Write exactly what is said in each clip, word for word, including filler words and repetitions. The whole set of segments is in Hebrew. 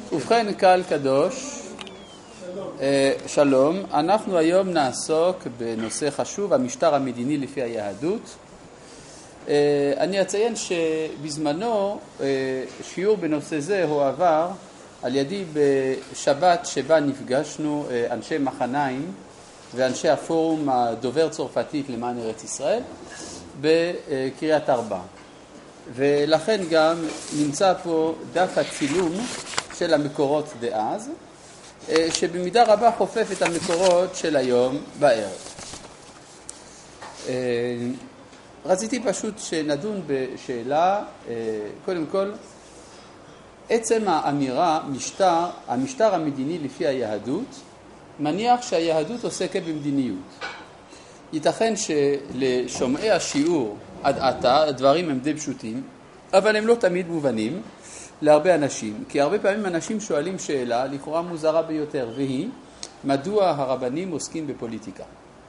ובכן קהל קדוש, שלום. אנחנו היום נעסוק בנושא חשוב, המשטר המדיני לפי היהדות. אני אציין שבזמנו שיעור בנושא זה הועבר על ידי בשבת שבה נפגשנו אנשי מחניים ואנשי הפורום הדובר צרפתית למען ארץ ישראל בקריית ארבע. ולכן גם נמצא פה דף הצילום של המקורות דאז, שבמידה רבה חופף את המקורות של היום בערב. רציתי פשוט שנדון בשאלה, קודם כל, עצם האמירה, משטר, המשטר המדיני לפי היהדות, מניח שהיהדות עוסקת במדיניות. ייתכן שלשומעי השיעור עד עתה הדברים הם די פשוטים, אבל הם לא תמיד מובנים להרבה אנשים, כי הרבה פעמים אנשים שואלים שאלה לכאורה מוזרה ביותר, והיא, מדוע הרבנים עוסקים בפוליטיקה?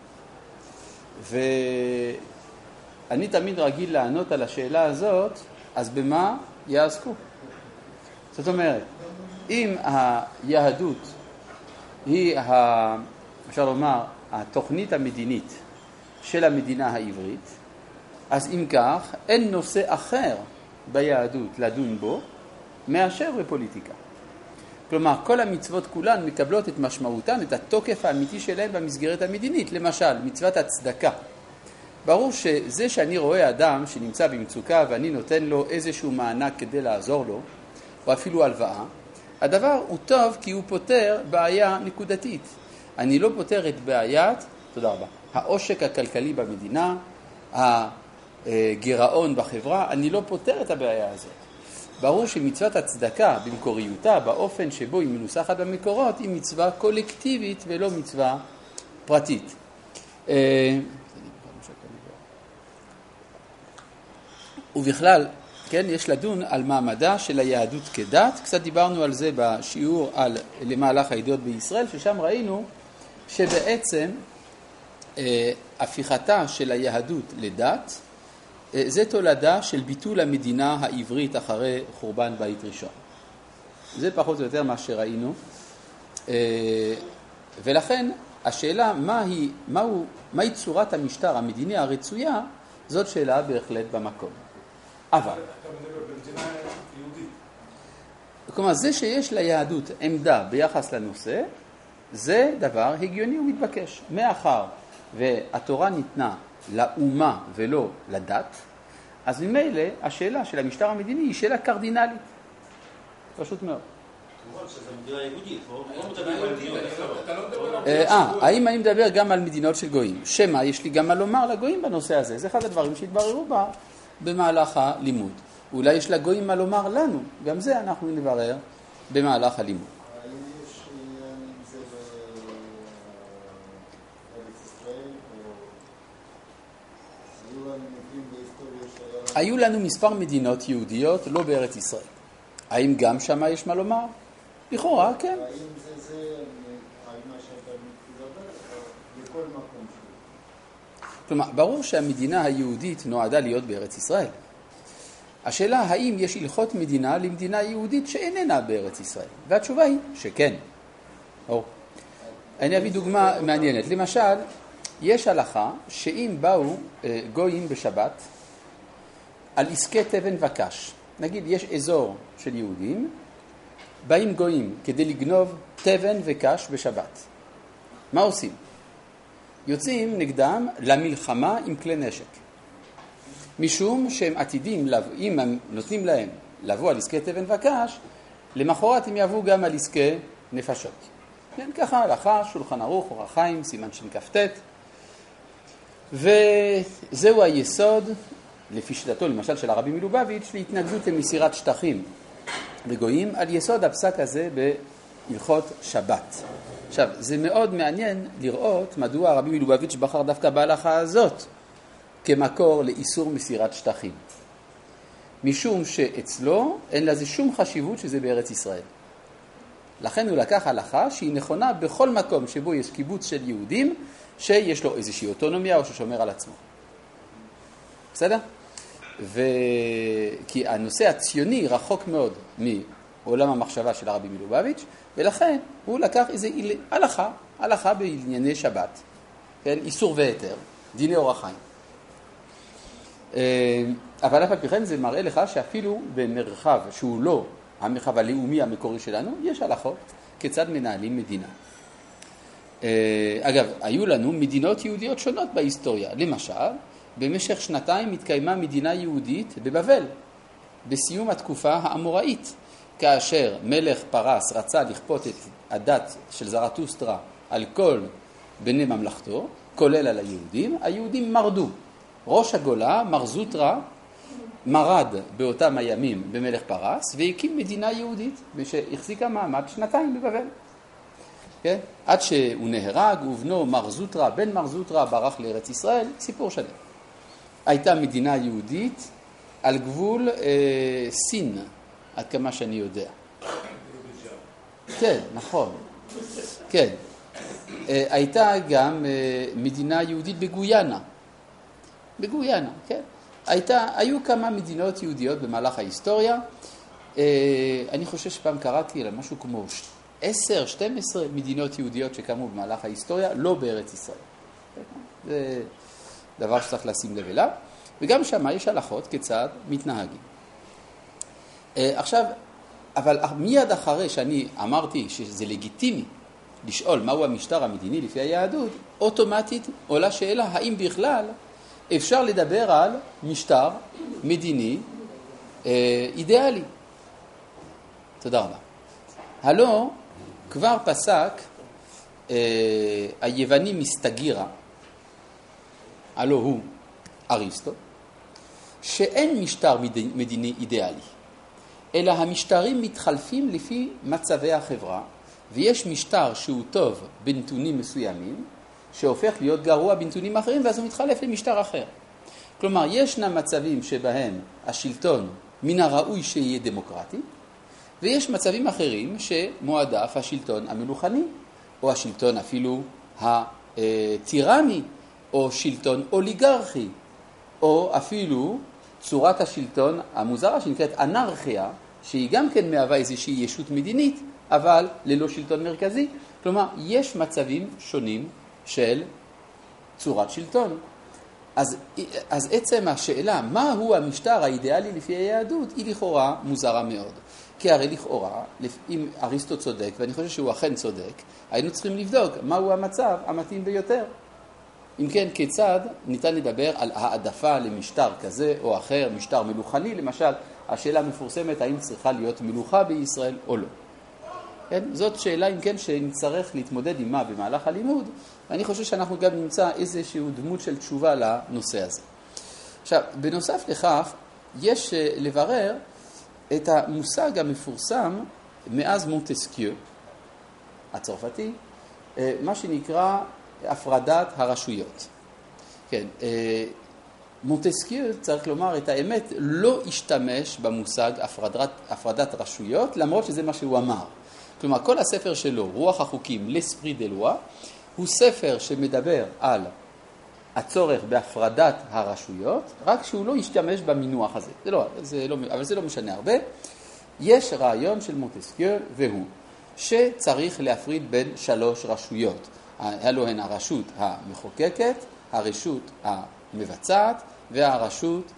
ואני תמיד רגיל לענות על השאלה הזאת, אז במה יעסקו? זאת אומרת, אם היהדות היא, ה, אפשר לומר, התוכנית המדינית של המדינה העברית, אז אם כך, אין נושא אחר ביהדות לדון בו מאשר בפוליטיקה. כלומר, כל המצוות כולן מקבלות את משמעותן, את התוקף האמיתי שלהן במסגרת המדינית. למשל, מצוות הצדקה. ברור שזה שאני רואה אדם שנמצא במצוקה ואני נותן לו איזשהו מענק כדי לעזור לו, או אפילו הלוואה, הדבר הוא טוב כי הוא פותר בעיה נקודתית. אני לא פותר את בעיית, תודה רבה, העושק הכלכלי במדינה, הגירעון בחברה, אני לא פותר את הבעיה הזאת. ברור שמצוות הצדקה במקוריותה, באופן שבו היא מנוסחת במקורות, היא מצווה קולקטיבית ולא מצווה פרטית. ובכלל, כן, יש לדון על מעמדה של היהדות כדת. קצת דיברנו על זה בשיעור על למהלך הידיעות בישראל, ששם ראינו שבעצם הפיכתה של היהדות לדת, זה תולדה של ביטול המדינה העברית אחרי חורבן בית ראשון. זה פחות או יותר מה שראינו. ולכן השאלה מהי, מהו, מהי צורת המשטר המדיני הרצויה, זאת שאלה בהחלט במקום. אבל... אתה מדבר במדינה יהודית. כלומר, זה שיש ליהדות עמדה ביחס לנושא, זה דבר הגיוני ומתבקש. מאחר והתורה ניתנה לאומה ולא לדת, אז ממילא השאלה של המשטר המדיני היא שאלה קרדינלית. פשוט מאוד. אה, האם אני מדבר גם על מדינות של גויים? שמה, יש לי גם מה לומר לגויים בנושא הזה. זה אחד הדברים שהתבררו בה במהלך הלימוד. אולי יש לגויים מה לומר לנו. גם זה אנחנו נברר במהלך הלימוד. היו לנו מספר מדינות יהודיות לא בארץ ישראל. האם גם שם יש מה לומר? לכאורה, כן. האם זה זה, האם מה שאתה מדבר, בכל מקום שלו? כלומר, ברור שהמדינה היהודית נועדה להיות בארץ ישראל. השאלה, האם יש הלכות מדינה למדינה יהודית שאיננה בארץ ישראל? והתשובה היא שכן. או. אני אביא דוגמה מעניינת. למשל, יש הלכה שאם באו גויים בשבת, על עסקי תבן וקש. נגיד, יש אזור של יהודים, באים גויים כדי לגנוב תבן וקש בשבת. מה עושים? יוצאים נגדם למלחמה עם כלי נשק. משום שהם עתידים, אם הם נותנים להם לבוא על עסקי תבן וקש, למחרת הם יבואו גם על עסקי נפשות. כן, ככה הלכה, שולחן ערוך, אור החיים, סימן שכ"ט. וזהו היסוד, לפי שיטתו, למשל של הרבי מלובביץ', להתנגדות למסירת שטחים לגויים, על יסוד הפסק הזה בהלכות שבת. עכשיו, זה מאוד מעניין לראות מדוע הרבי מלובביץ' בחר דווקא בהלכה הזאת כמקור לאיסור מסירת שטחים. משום שאצלו אין לזה שום חשיבות שזה בארץ ישראל. לכן הוא לקח הלכה שהיא נכונה בכל מקום שבו יש קיבוץ של יהודים, שיש לו איזושהי אוטונומיה או ששומר על עצמו. בסדר? ו... כי הנושא הציוני רחוק מאוד מ... עולם המחשבה של הרבי מלובביץ', ולכן הוא לקח איזה הלכה, הלכה בענייני שבת, כן? איסור והיתר, דיני אורח חיים. אבל אף על פי כן זה מראה לך שאפילו במרחב שהוא לא המרחב הלאומי המקורי שלנו, יש הלכות כיצד מנהלים מדינה. אגב, היו לנו מדינות יהודיות שונות בהיסטוריה. למשל, במשך שנתיים התקיימה מדינה יהודית בבבל, בסיום התקופה האמוראית, כאשר מלך פרס רצה לכפות את הדת של זרטוסטרה על כל בני ממלכתו, כולל על היהודים, היהודים מרדו. ראש הגולה, מר זוטרה, מרד באותם הימים במלך פרס, והקים מדינה יהודית, שהחזיקה מעמד שנתיים בבבל. כן? עד שהוא נהרג, ובנו מר זוטרה, בן מר זוטרה, ברח לארץ ישראל, סיפור שלם. הייתה מדינה יהודית על גבול אה, סין, עד כמה שאני יודע. כן, נכון. כן. אה, הייתה גם אה, מדינה יהודית בגויאנה. בגויאנה, כן. הייתה, היו כמה מדינות יהודיות במהלך ההיסטוריה. אה, אני חושב שפעם קראתי על משהו כמו עשר, שתים עשרה מדינות יהודיות שקמו במהלך ההיסטוריה, לא בארץ ישראל. זה דבר שצריך לשים לב אליו. וגם שם יש הלכות כיצד מתנהגים. עכשיו, אבל מיד אחרי שאני אמרתי שזה לגיטימי לשאול מהו המשטר המדיני לפי היהדות, אוטומטית עולה שאלה האם בכלל אפשר לדבר על משטר מדיני אידיאלי. תודה רבה. הלא כבר פסק היווני מסתגירה, הלא הוא אריסטו, שאין משטר מדיני אידיאלי, אלא המשטרים מתחלפים לפי מצבי החברה, ויש משטר שהוא טוב בנתונים מסוימים, שהופך להיות גרוע בנתונים אחרים, ואז הוא מתחלף למשטר אחר. כלומר, ישנם מצבים שבהם השלטון מן הראוי שיהיה דמוקרטי, ויש מצבים אחרים שמועדף השלטון המלוכני, או השלטון אפילו הטירני, או שלטון אוליגרכי, או אפילו צורת השלטון המוזרה שנקראת אנרכיה, שהיא גם כן מהווה איזושהי ישות מדינית, אבל ללא שלטון מרכזי. כלומר, יש מצבים שונים של צורת שלטון. אז, אז עצם השאלה, מהו המשטר האידיאלי לפי היהדות, היא לכאורה מוזרה מאוד. כי הרי לכאורה, אם אריסטו צודק, ואני חושב שהוא אכן צודק, היינו צריכים לבדוק מהו המצב המתאים ביותר. אם כן, כיצד ניתן לדבר על העדפה למשטר כזה או אחר, משטר מלוכני, למשל, השאלה מפורסמת, האם צריכה להיות מלוכה בישראל או לא. כן? זאת שאלה, אם כן, שנצטרך להתמודד עמה במהלך הלימוד, ואני חושב שאנחנו גם נמצא איזושהי דמות של תשובה לנושא הזה. עכשיו, בנוסף לכך, יש לברר את המושג המפורסם מאז מונטסקיו, הצרפתי, מה שנקרא הפרדת הרשויות. כן, מונטסקיו, צריך לומר את האמת, לא השתמש במושג הפרדת, הפרדת רשויות, למרות שזה מה שהוא אמר. כלומר, כל הספר שלו, רוח החוקים, לספרי דה לואה, הוא ספר שמדבר על הצורך בהפרדת הרשויות, רק שהוא לא השתמש במינוח הזה. זה לא, זה לא, אבל זה לא משנה הרבה. יש רעיון של מונטסקיו, והוא שצריך להפריד בין שלוש רשויות. אלו הן הרשות המחוקקת, הרשות המבצעת והרשות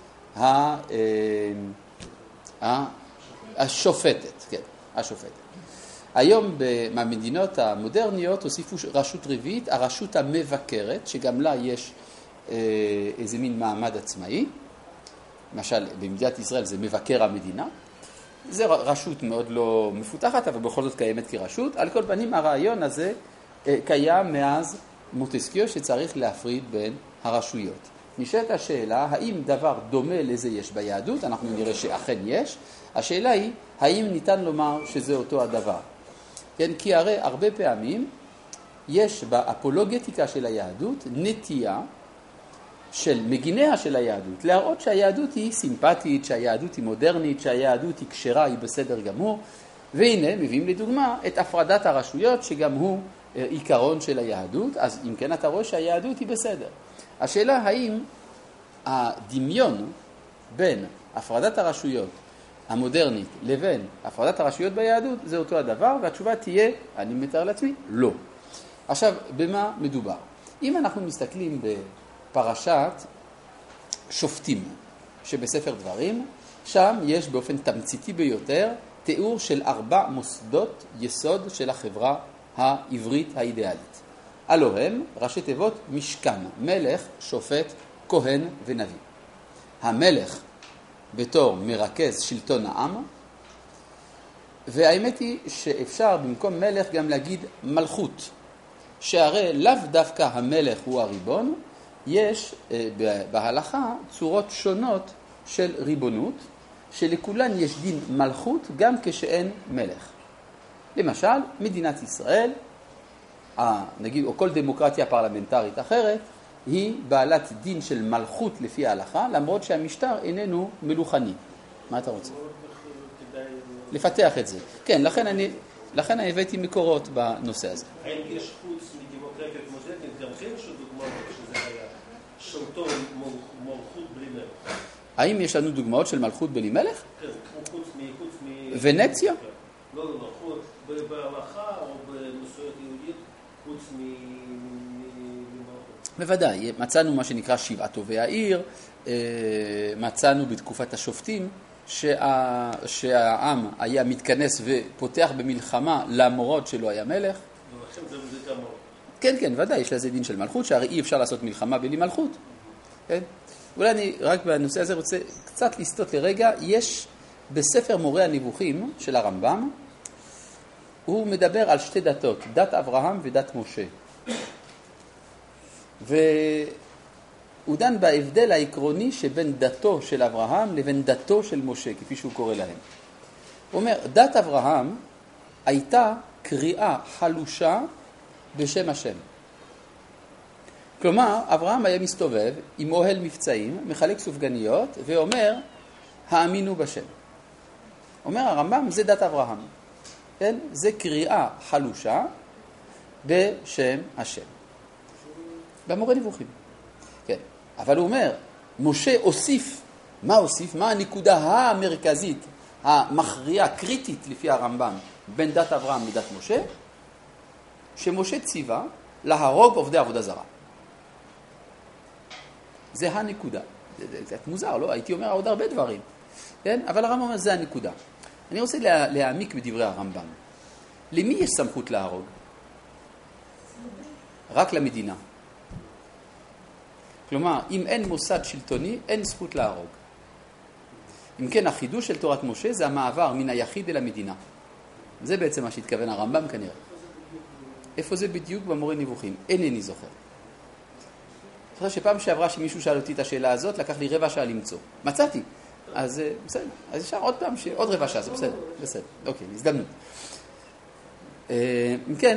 השופטת. כן, השופטת. היום במדינות המודרניות הוסיפו רשות רביעית, הרשות המבקרת, שגם לה יש איזה מין מעמד עצמאי. למשל, במדינת ישראל זה מבקר המדינה. זה רשות מאוד לא מפותחת, אבל בכל זאת קיימת כרשות. על כל פנים, הרעיון הזה קיים מאז מונטסקיו שצריך להפריד בין הרשויות. נשאלת השאלה, האם דבר דומה לזה יש ביהדות? אנחנו נראה שאכן יש. השאלה היא, האם ניתן לומר שזה אותו הדבר? כן, כי הרי הרבה פעמים יש באפולוגטיקה של היהדות נטייה של מגיניה של היהדות, להראות שהיהדות היא סימפטית, שהיהדות היא מודרנית, שהיהדות היא כשרה, היא בסדר גמור, והנה מביאים לדוגמה את הפרדת הרשויות, שגם הוא עיקרון של היהדות, אז אם כן אתה רואה שהיהדות היא בסדר. השאלה האם הדמיון בין הפרדת הרשויות המודרנית לבין הפרדת הרשויות ביהדות זה אותו הדבר, והתשובה תהיה, אני מתאר לעצמי, לא. עכשיו, במה מדובר? אם אנחנו מסתכלים בפרשת שופטים שבספר דברים, שם יש באופן תמציתי ביותר תיאור של ארבע מוסדות יסוד של החברה העברית האידיאלית. הלא הם ראשי תיבות משכן, מלך, שופט, כהן ונביא. המלך בתור מרכז שלטון העם, והאמת היא שאפשר במקום מלך גם להגיד מלכות, שהרי לאו דווקא המלך הוא הריבון, יש בהלכה צורות שונות של ריבונות, שלכולן יש דין מלכות גם כשאין מלך. למשל, מדינת ישראל, נגיד, או כל דמוקרטיה פרלמנטרית אחרת, היא בעלת דין של מלכות לפי ההלכה, למרות שהמשטר איננו מלוכני. מה אתה רוצה? לפתח את זה. כן, לכן אני, לכן אני הבאתי מקורות בנושא הזה. האם יש חוץ מדמוקרטיות מודרנית גם כן שדוגמאות שזה היה שלטון מלכות בלי מלך? האם יש לנו דוגמאות של מלכות בלי מלך? כן, חוץ מ... ונציה? לא, לא, לא, חוץ בהלכה או במסורת יהודית חוץ מ... בוודאי, מצאנו מה שנקרא שבעת טובי העיר, מצאנו בתקופת השופטים שה... שהעם היה מתכנס ופותח במלחמה למרות שלא היה מלך. ולכן זה וזה גם מלכות. כן, כן, ודאי, יש לזה דין של מלכות, שהרי אי אפשר לעשות מלחמה בלי מלכות. כן? אולי אני רק בנושא הזה רוצה קצת לסטות לרגע. יש בספר מורה הנבוכים של הרמב"ם, הוא מדבר על שתי דתות, דת אברהם ודת משה. והוא דן בהבדל העקרוני שבין דתו של אברהם לבין דתו של משה, כפי שהוא קורא להם. הוא אומר, דת אברהם הייתה קריאה חלושה בשם השם. כלומר, אברהם היה מסתובב עם אוהל מבצעים, מחלק סופגניות, ואומר, האמינו בשם. אומר הרמב"ם, זה דת אברהם. כן? זה קריאה חלושה בשם השם. במורה נבוכים. כן. אבל הוא אומר, משה הוסיף, מה הוסיף? מה הנקודה המרכזית, המכריעה, קריטית לפי הרמב"ם, בין דת אברהם לדת משה? שמשה ציווה להרוג עובדי עבודה זרה. זה הנקודה. זה, זה, זה מוזר, לא? הייתי אומר עוד הרבה דברים. כן? אבל הרמב"ם אומר, זה הנקודה. אני רוצה לה, להעמיק בדברי הרמב"ם. למי יש סמכות להרוג? רק למדינה. כלומר, אם אין מוסד שלטוני, אין זכות להרוג. אם כן, החידוש של תורת משה זה המעבר מן היחיד אל המדינה. זה בעצם מה שהתכוון הרמב"ם כנראה. איפה זה בדיוק במורה נבוכים? אינני זוכר. אני חושב שפעם שעברה שמישהו שאל אותי את השאלה הזאת, לקח לי רבע שעה למצוא. מצאתי. אז בסדר. אז אפשר עוד פעם, עוד רבע שעה, זה בסדר. בסדר. אוקיי, הזדמנות. אם כן,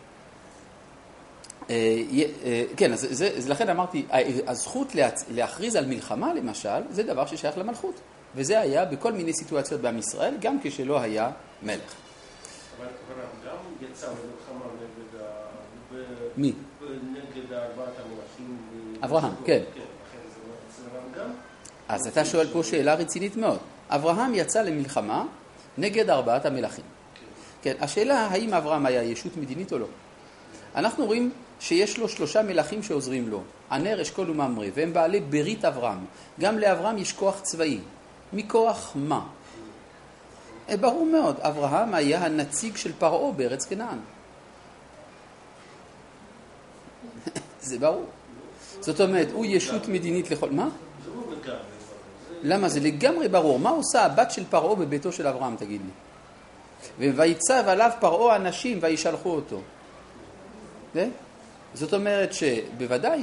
כן, אז זה, אז לכן אמרתי, הזכות להכריז על מלחמה למשל, זה דבר ששייך למלכות. וזה היה בכל מיני סיטואציות בעם ישראל, גם כשלא היה מלך. אבל גם יצא למלחמה נגד ה... מי? נגד ארבעת המלכים. אברהם, כן. כן, זה גם. אז אתה שואל פה שאלה רצינית מאוד. אברהם יצא למלחמה נגד ארבעת המלכים. כן, השאלה האם אברהם היה ישות מדינית או לא. אנחנו רואים שיש לו שלושה מלכים שעוזרים לו, ענר, אשכול וממרא, והם בעלי ברית אברהם. גם לאברהם יש כוח צבאי. מכוח מה? ברור מאוד, אברהם היה הנציג של פרעה בארץ כנען. זה ברור. זאת אומרת, הוא ישות מדינית לכל... מה? למה? זה לגמרי ברור. מה עושה הבת של פרעה בביתו של אברהם, תגיד לי? ויצב עליו פרעה אנשים וישלחו אותו. זה? זאת אומרת שבוודאי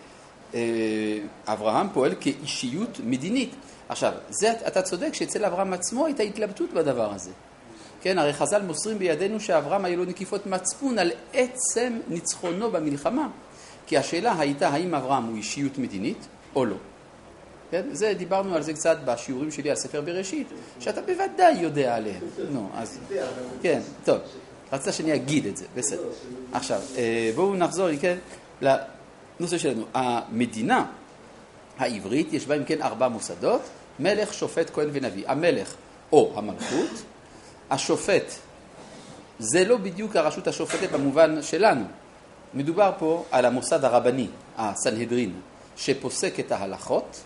שאברהם פועל כאישיות מדינית. עכשיו, זה, אתה צודק שאצל אברהם עצמו הייתה התלבטות בדבר הזה. כן, הרי חז"ל מוסרים בידינו שאברהם היו לו נקיפות מצפון על עצם ניצחונו במלחמה. כי השאלה הייתה האם אברהם הוא אישיות מדינית או לא. כן? זה, דיברנו על זה קצת בשיעורים שלי על ספר בראשית, שאתה בוודאי יודע עליהם. נו, אז... כן, טוב. רצתה שאני אגיד את זה, בסדר. עכשיו, בואו נחזור, כן, לנושא שלנו. המדינה העברית, יש בה אם כן ארבע מוסדות, מלך, שופט, כהן ונביא. המלך או המלכות. השופט, זה לא בדיוק הרשות השופטת במובן שלנו. מדובר פה על המוסד הרבני, הסנהדרין, שפוסק את ההלכות,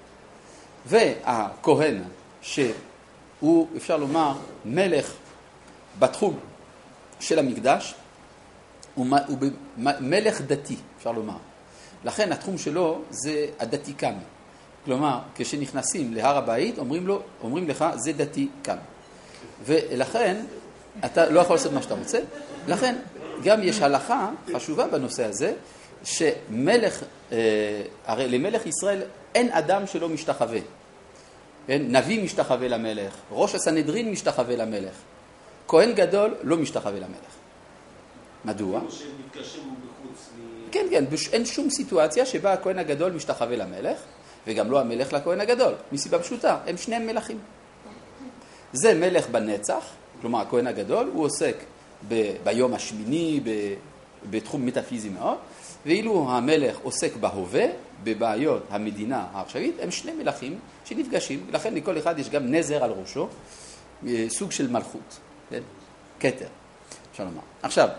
והכהן, שהוא, אפשר לומר, מלך בתחום של המקדש, הוא מלך דתי, אפשר לומר. לכן התחום שלו זה הדתיקן. כלומר, כשנכנסים להר הבית, אומרים, לו, אומרים לך, זה דתיקן. ולכן, אתה לא יכול לעשות מה שאתה רוצה. לכן, גם יש הלכה חשובה בנושא הזה, שמלך, הרי למלך ישראל אין אדם שלא משתחווה. נביא משתחווה למלך, ראש הסנהדרין משתחווה למלך. כהן גדול לא משתחווה למלך. מדוע? כן, כן, אין שום סיטואציה שבה הכהן הגדול משתחווה למלך, וגם לא המלך לכהן הגדול, מסיבה פשוטה, הם שניהם מלכים. זה מלך בנצח, כלומר הכהן הגדול, הוא עוסק ב- ביום השמיני, ב- בתחום מטאפיזי מאוד, ואילו המלך עוסק בהווה, בבעיות המדינה העכשווית, הם שני מלכים שנפגשים, ולכן לכל אחד יש גם נזר על ראשו, סוג של מלכות, כן? כתר, אפשר לומר. עכשיו,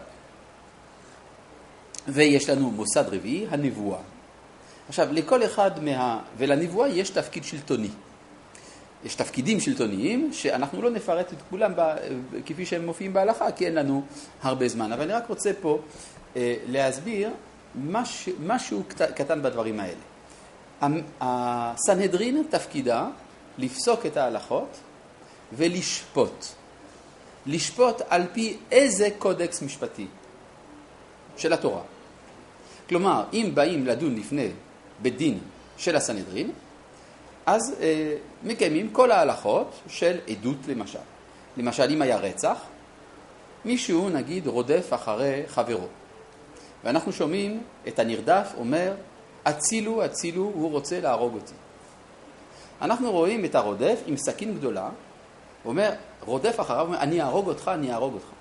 ויש לנו מוסד רביעי, הנבואה. עכשיו, לכל אחד מה... ולנבואה יש תפקיד שלטוני. יש תפקידים שלטוניים שאנחנו לא נפרט את כולם ב... כפי שהם מופיעים בהלכה, כי אין לנו הרבה זמן. אבל אני רק רוצה פה אה, להסביר מש... משהו קט... קטן בדברים האלה. הסנהדרין תפקידה לפסוק את ההלכות ולשפוט. לשפוט על פי איזה קודקס משפטי של התורה. כלומר, אם באים לדון לפני בדין של הסנהדרין, אז אה, מקיימים כל ההלכות של עדות למשל. למשל, אם היה רצח, מישהו נגיד רודף אחרי חברו. ואנחנו שומעים את הנרדף אומר, הצילו, הצילו, הוא רוצה להרוג אותי. אנחנו רואים את הרודף עם סכין גדולה, הוא אומר, רודף אחריו, אומר, אני אהרוג אותך, אני אהרוג אותך.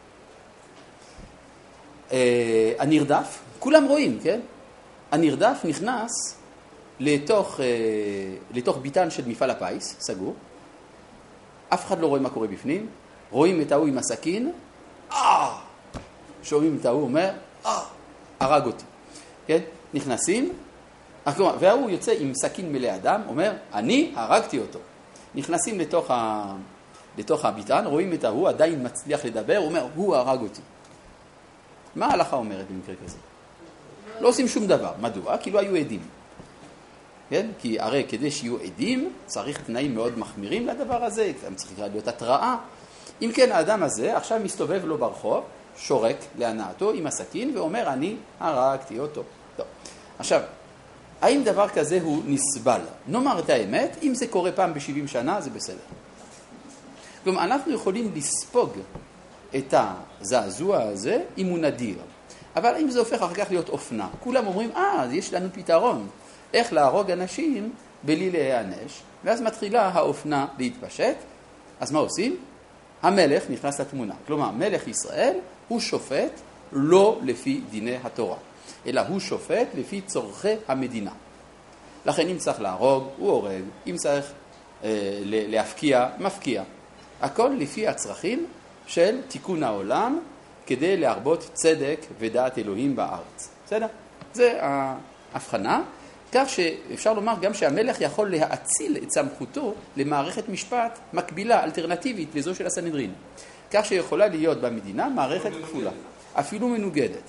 אה, הנרדף, כולם רואים, כן? הנרדף נכנס לתוך, אה, לתוך ביתן של מפעל הפיס, סגור. אף אחד לא רואה מה קורה בפנים. רואים את ההוא עם הסכין, אה! שומעים את ההוא, אומר, אה! הרג אותי. כן? נכנסים, וההוא יוצא עם סכין מלא אדם, אומר, אני הרגתי אותו. נכנסים לתוך, ה... לתוך הביתן, רואים את ההוא, עדיין מצליח לדבר, הוא אומר, הוא הרג אותי. מה ההלכה אומרת במקרה כזה? לא עושים שום דבר. מדוע? כי לא היו עדים. כן? כי הרי כדי שיהיו עדים, צריך תנאים מאוד מחמירים לדבר הזה, גם צריך להיות התראה. אם כן, האדם הזה עכשיו מסתובב לו ברחוב, שורק להנאתו עם הסכין, ואומר, אני הרגתי אותו. טוב. עכשיו, האם דבר כזה הוא נסבל? נאמר את האמת, אם זה קורה פעם ב-שבעים שנה, זה בסדר. כלומר, אנחנו יכולים לספוג את הזעזוע הזה אם הוא נדיר. אבל אם זה הופך אחר כך להיות אופנה, כולם אומרים, אה, אז יש לנו פתרון. איך להרוג אנשים בלי להיענש, ואז מתחילה האופנה להתפשט. אז מה עושים? המלך נכנס לתמונה. כלומר, מלך ישראל הוא שופט לא לפי דיני התורה, אלא הוא שופט לפי צורכי המדינה. לכן אם צריך להרוג, הוא הורג. אם צריך אה, להפקיע, מפקיע. הכל לפי הצרכים של תיקון העולם, כדי להרבות צדק ודעת אלוהים בארץ. בסדר? זה ההבחנה. כך שאפשר לומר גם שהמלך יכול להאציל את סמכותו למערכת משפט מקבילה, אלטרנטיבית לזו של הסנהדרין. כך שיכולה להיות במדינה מערכת כפולה, אפילו מנוגדת.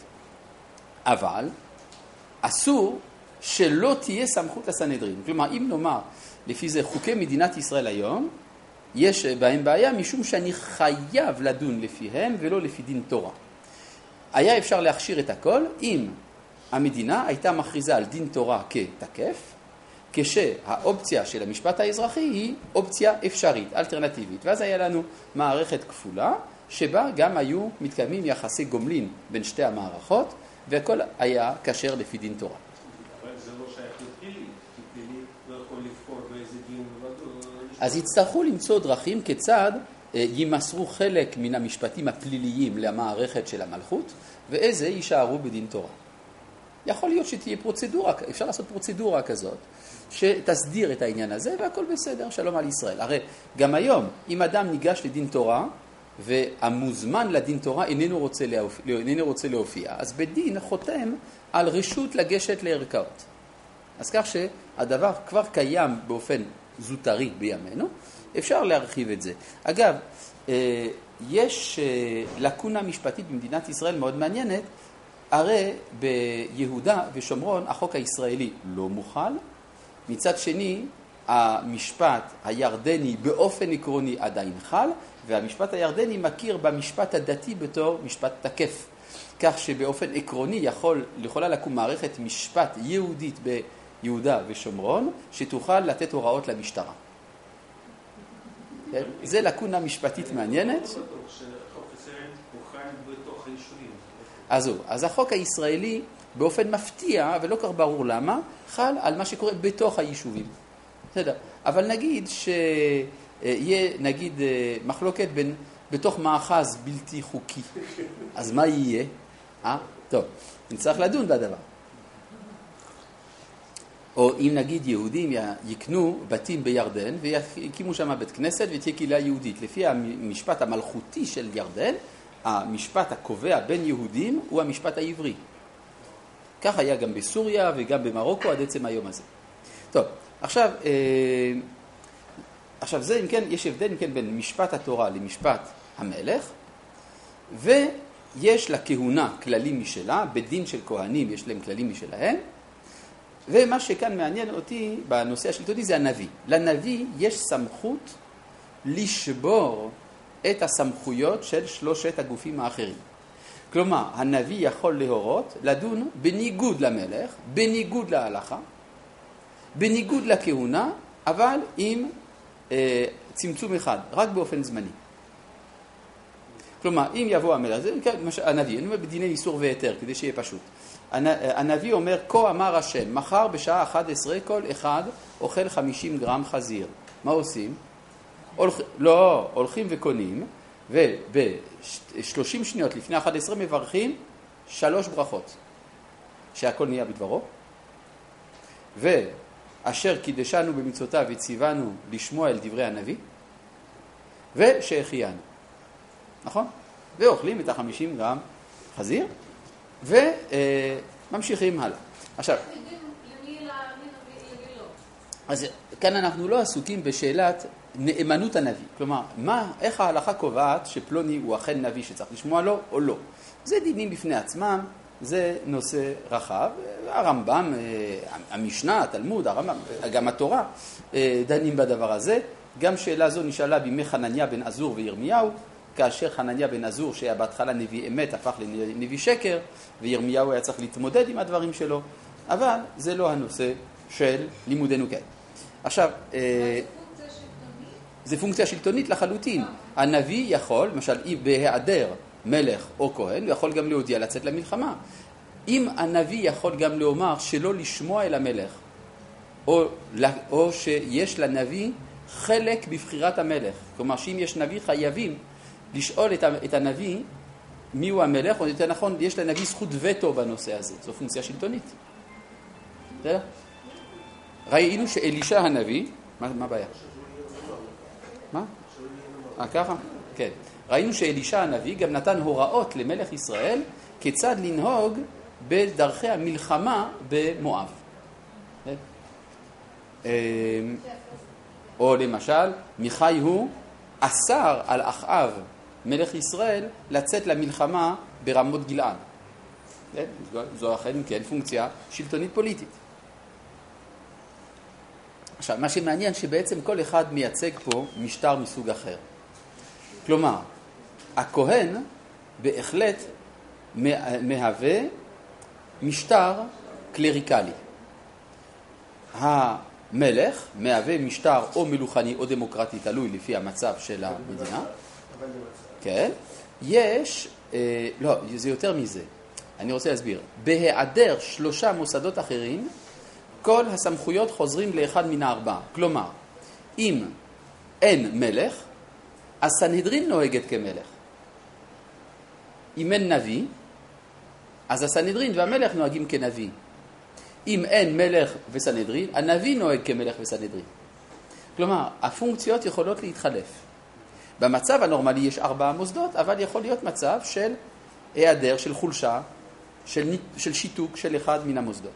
אבל אסור שלא תהיה סמכות לסנהדרין. כלומר, אם נאמר, לפי זה חוקי מדינת ישראל היום, יש בהם בעיה משום שאני חייב לדון לפיהם ולא לפי דין תורה. היה אפשר להכשיר את הכל אם המדינה הייתה מכריזה על דין תורה כתקף, כשהאופציה של המשפט האזרחי היא אופציה אפשרית, אלטרנטיבית. ואז היה לנו מערכת כפולה, שבה גם היו מתקיימים יחסי גומלין בין שתי המערכות, והכל היה כשר לפי דין תורה. אבל זה לא שייך לפלילי, כי פלילי לא יכול לבחור באיזה דין ולדון. אז יצטרכו למצוא דרכים כיצד יימסרו חלק מן המשפטים הפליליים למערכת של המלכות, ואיזה יישארו בדין תורה. יכול להיות שתהיה פרוצדורה, אפשר לעשות פרוצדורה כזאת, שתסדיר את העניין הזה, והכל בסדר, שלום על ישראל. הרי גם היום, אם אדם ניגש לדין תורה, והמוזמן לדין תורה איננו רוצה להופיע, איננו רוצה להופיע, אז בדין חותם על רשות לגשת לערכאות. אז כך שהדבר כבר קיים באופן זוטרי בימינו, אפשר להרחיב את זה. אגב, יש לקונה משפטית במדינת ישראל מאוד מעניינת, הרי ביהודה ושומרון החוק הישראלי לא מוחל, מצד שני המשפט הירדני באופן עקרוני עדיין חל, והמשפט הירדני מכיר במשפט הדתי בתור משפט תקף. כך שבאופן עקרוני יכול, יכולה לקום מערכת משפט יהודית ביהודה ושומרון, שתוכל לתת הוראות למשטרה. זה לקונה משפטית מעניינת. אז, אז החוק הישראלי באופן מפתיע, ולא כך ברור למה, חל על מה שקורה בתוך היישובים. בסדר. אבל נגיד שיהיה, נגיד, מחלוקת בין, בתוך מאחז בלתי חוקי. אז מה יהיה? אה? טוב, נצטרך לדון בדבר. או אם נגיד יהודים יקנו בתים בירדן ויקימו שם בית כנסת ותהיה קהילה יהודית. לפי המשפט המלכותי של ירדן, המשפט הקובע בין יהודים הוא המשפט העברי. כך היה גם בסוריה וגם במרוקו עד עצם היום הזה. טוב, עכשיו, אה, עכשיו זה אם כן, יש הבדל אם כן בין משפט התורה למשפט המלך, ויש לכהונה כללים משלה, בדין של כהנים יש להם כללים משלהם, ומה שכאן מעניין אותי בנושא השלטוני זה הנביא. לנביא יש סמכות לשבור את הסמכויות של שלושת הגופים האחרים. כלומר, הנביא יכול להורות, לדון בניגוד למלך, בניגוד להלכה, בניגוד לכהונה, אבל עם אה, צמצום אחד, רק באופן זמני. כלומר, אם יבוא המלך, זה הנביא, אני אומר בדיני איסור והיתר, כדי שיהיה פשוט. הנביא אומר, כה אמר השם, מחר בשעה אחת עשרה כל אחד אוכל חמישים גרם חזיר. מה עושים? הולכ... לא, הולכים וקונים, וב-שלושים שניות לפני אחת עשרה מברכים שלוש ברכות, שהכל נהיה בדברו, ואשר קידשנו במצוותיו וציוונו לשמוע אל דברי הנביא, ושהחיינו. נכון? ואוכלים את החמישים גרם חזיר, וממשיכים הלאה. עכשיו, אז כאן אנחנו לא עסוקים בשאלת נאמנות הנביא. כלומר, מה, איך ההלכה קובעת שפלוני הוא אכן נביא שצריך לשמוע לו או לא? זה דינים בפני עצמם, זה נושא רחב. הרמב"ם, המשנה, התלמוד, הרמב"ם, גם התורה דנים בדבר הזה. גם שאלה זו נשאלה בימי חנניה בן עזור וירמיהו, כאשר חנניה בן עזור, שהיה בהתחלה נביא אמת, הפך לנביא שקר, וירמיהו היה צריך להתמודד עם הדברים שלו, אבל זה לא הנושא של לימודנו כאן. עכשיו, זה פונקציה שלטונית לחלוטין. הנביא יכול, למשל, בהיעדר מלך או כהן, הוא יכול גם להודיע לצאת למלחמה. אם הנביא יכול גם לומר שלא לשמוע אל המלך, או, או שיש לנביא חלק בבחירת המלך, כלומר שאם יש נביא חייבים לשאול את הנביא מי הוא המלך, או יותר נכון, יש לנביא זכות וטו בנושא הזה. זו פונקציה שלטונית. בסדר? ראינו שאלישע הנביא, מה, מה הבעיה? מה? אה, ככה? כן. ראינו שאלישע הנביא גם נתן הוראות למלך ישראל כיצד לנהוג בדרכי המלחמה במואב. או למשל, מיכאי הוא אסר על אחאב, מלך ישראל, לצאת למלחמה ברמות גלעד. זו אכן כן פונקציה שלטונית פוליטית. עכשיו, מה שמעניין שבעצם כל אחד מייצג פה משטר מסוג אחר. כלומר, הכהן בהחלט מהווה משטר קלריקלי. המלך מהווה משטר או מלוכני או דמוקרטי, תלוי לפי המצב של המדינה. כן. יש, אה, לא, זה יותר מזה. אני רוצה להסביר. בהיעדר שלושה מוסדות אחרים, כל הסמכויות חוזרים לאחד מן הארבעה. כלומר, אם אין מלך, הסנהדרין נוהגת כמלך. אם אין נביא, אז הסנהדרין והמלך נוהגים כנביא. אם אין מלך וסנהדרין, הנביא נוהג כמלך וסנהדרין. כלומר, הפונקציות יכולות להתחלף. במצב הנורמלי יש ארבעה מוסדות, אבל יכול להיות מצב של היעדר, של חולשה, של, של שיתוק של אחד מן המוסדות.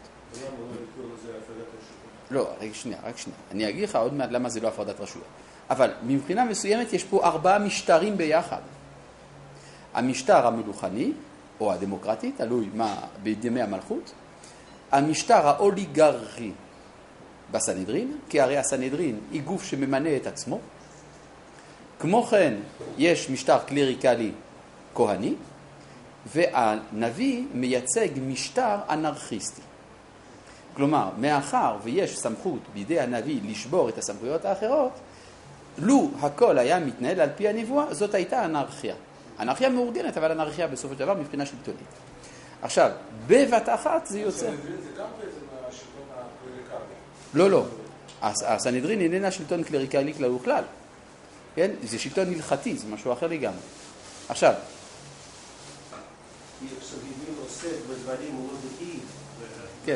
לא, רגע שנייה, רק שנייה. אני אגיד לך עוד מעט למה זה לא הפרדת רשויות. אבל מבחינה מסוימת יש פה ארבעה משטרים ביחד. המשטר המלוכני, או הדמוקרטי, תלוי מה בימי המלכות, המשטר האוליגרכי בסנהדרין, כי הרי הסנהדרין היא גוף שממנה את עצמו. כמו כן, יש משטר קלריקלי כהני, והנביא מייצג משטר אנרכיסטי. כלומר, מאחר ויש סמכות בידי הנביא לשבור את הסמכויות האחרות, לו הכל היה מתנהל על פי הנבואה, זאת הייתה אנרכיה. אנרכיה מאורגנת, אבל אנרכיה בסופו של דבר מבחינה שלטונית. עכשיו, בבת אחת זה יוצא... הסנהדרין זה גם בעצם השלטון הקלריקלי. לא, לא. הסנהדרין איננה שלטון קלריקלי כלל וכלל. כן? זה שלטון הלכתי, זה משהו אחר לגמרי. עכשיו, סנהדרין עוסק בדברים מאוד דתיים. כן.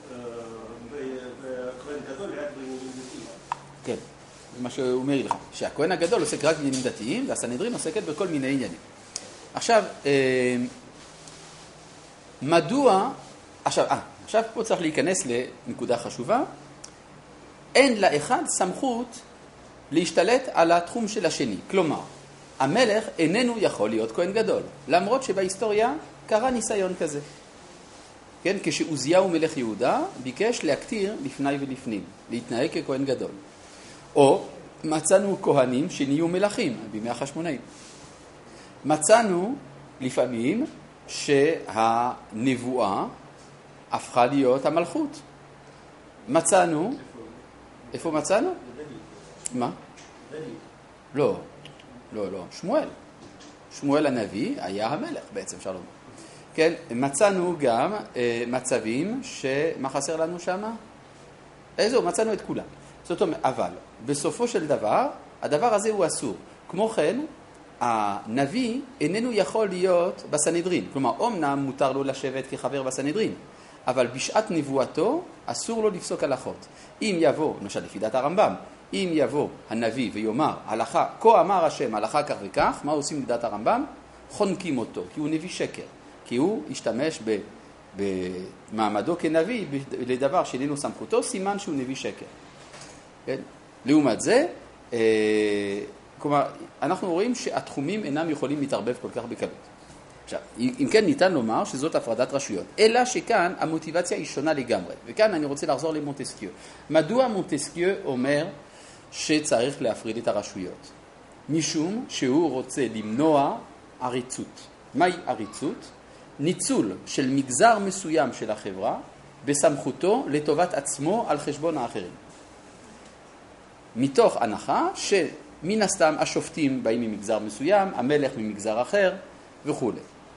וכהן גדול רק בעניינים דתיים. כן. זה מה שהוא אומר לך, שהכהן הגדול עוסק רק בעניינים דתיים, והסנהדרין עוסקת בכל מיני עניינים. עכשיו, מדוע, עכשיו, אה, עכשיו פה צריך להיכנס לנקודה חשובה, אין לאחד סמכות להשתלט על התחום של השני. כלומר, המלך איננו יכול להיות כהן גדול, למרות שבהיסטוריה קרה ניסיון כזה. כן, כשעוזיהו מלך יהודה ביקש להקטיר לפני ולפנים, להתנהג ככהן גדול. או מצאנו כהנים שנהיו מלכים בימי החשמונאים. מצאנו לפעמים שהנבואה הפכה להיות המלכות. מצאנו, איפה מצאנו? מה? לא, לא, לא, שמואל. שמואל הנביא היה המלך בעצם, אפשר לומר. כן, מצאנו גם אה, מצבים שמה חסר לנו שמה? איזו, מצאנו את כולם. זאת אומרת, אבל בסופו של דבר, הדבר הזה הוא אסור. כמו כן, הנביא איננו יכול להיות בסנהדרין. כלומר, אמנם מותר לו לשבת כחבר בסנהדרין, אבל בשעת נבואתו אסור לו לפסוק הלכות. אם יבוא, למשל לפי דת הרמב"ם, אם יבוא הנביא ויאמר, הלכה, כה אמר השם, הלכה כך וכך, מה עושים לדת הרמב"ם? חונקים אותו, כי הוא נביא שקר. כי הוא השתמש במעמדו כנביא לדבר שאיננו סמכותו, סימן שהוא נביא שקר. כן? לעומת זה, אה, כלומר, אנחנו רואים שהתחומים אינם יכולים להתערבב כל כך בקלות. עכשיו, אם כן ניתן לומר שזאת הפרדת רשויות, אלא שכאן המוטיבציה היא שונה לגמרי. וכאן אני רוצה לחזור למונטסקיו. מדוע מונטסקיו אומר שצריך להפריד את הרשויות? משום שהוא רוצה למנוע עריצות. מהי עריצות? ניצול של מגזר מסוים של החברה בסמכותו לטובת עצמו על חשבון האחרים. מתוך הנחה שמן הסתם השופטים באים ממגזר מסוים, המלך ממגזר אחר וכו'.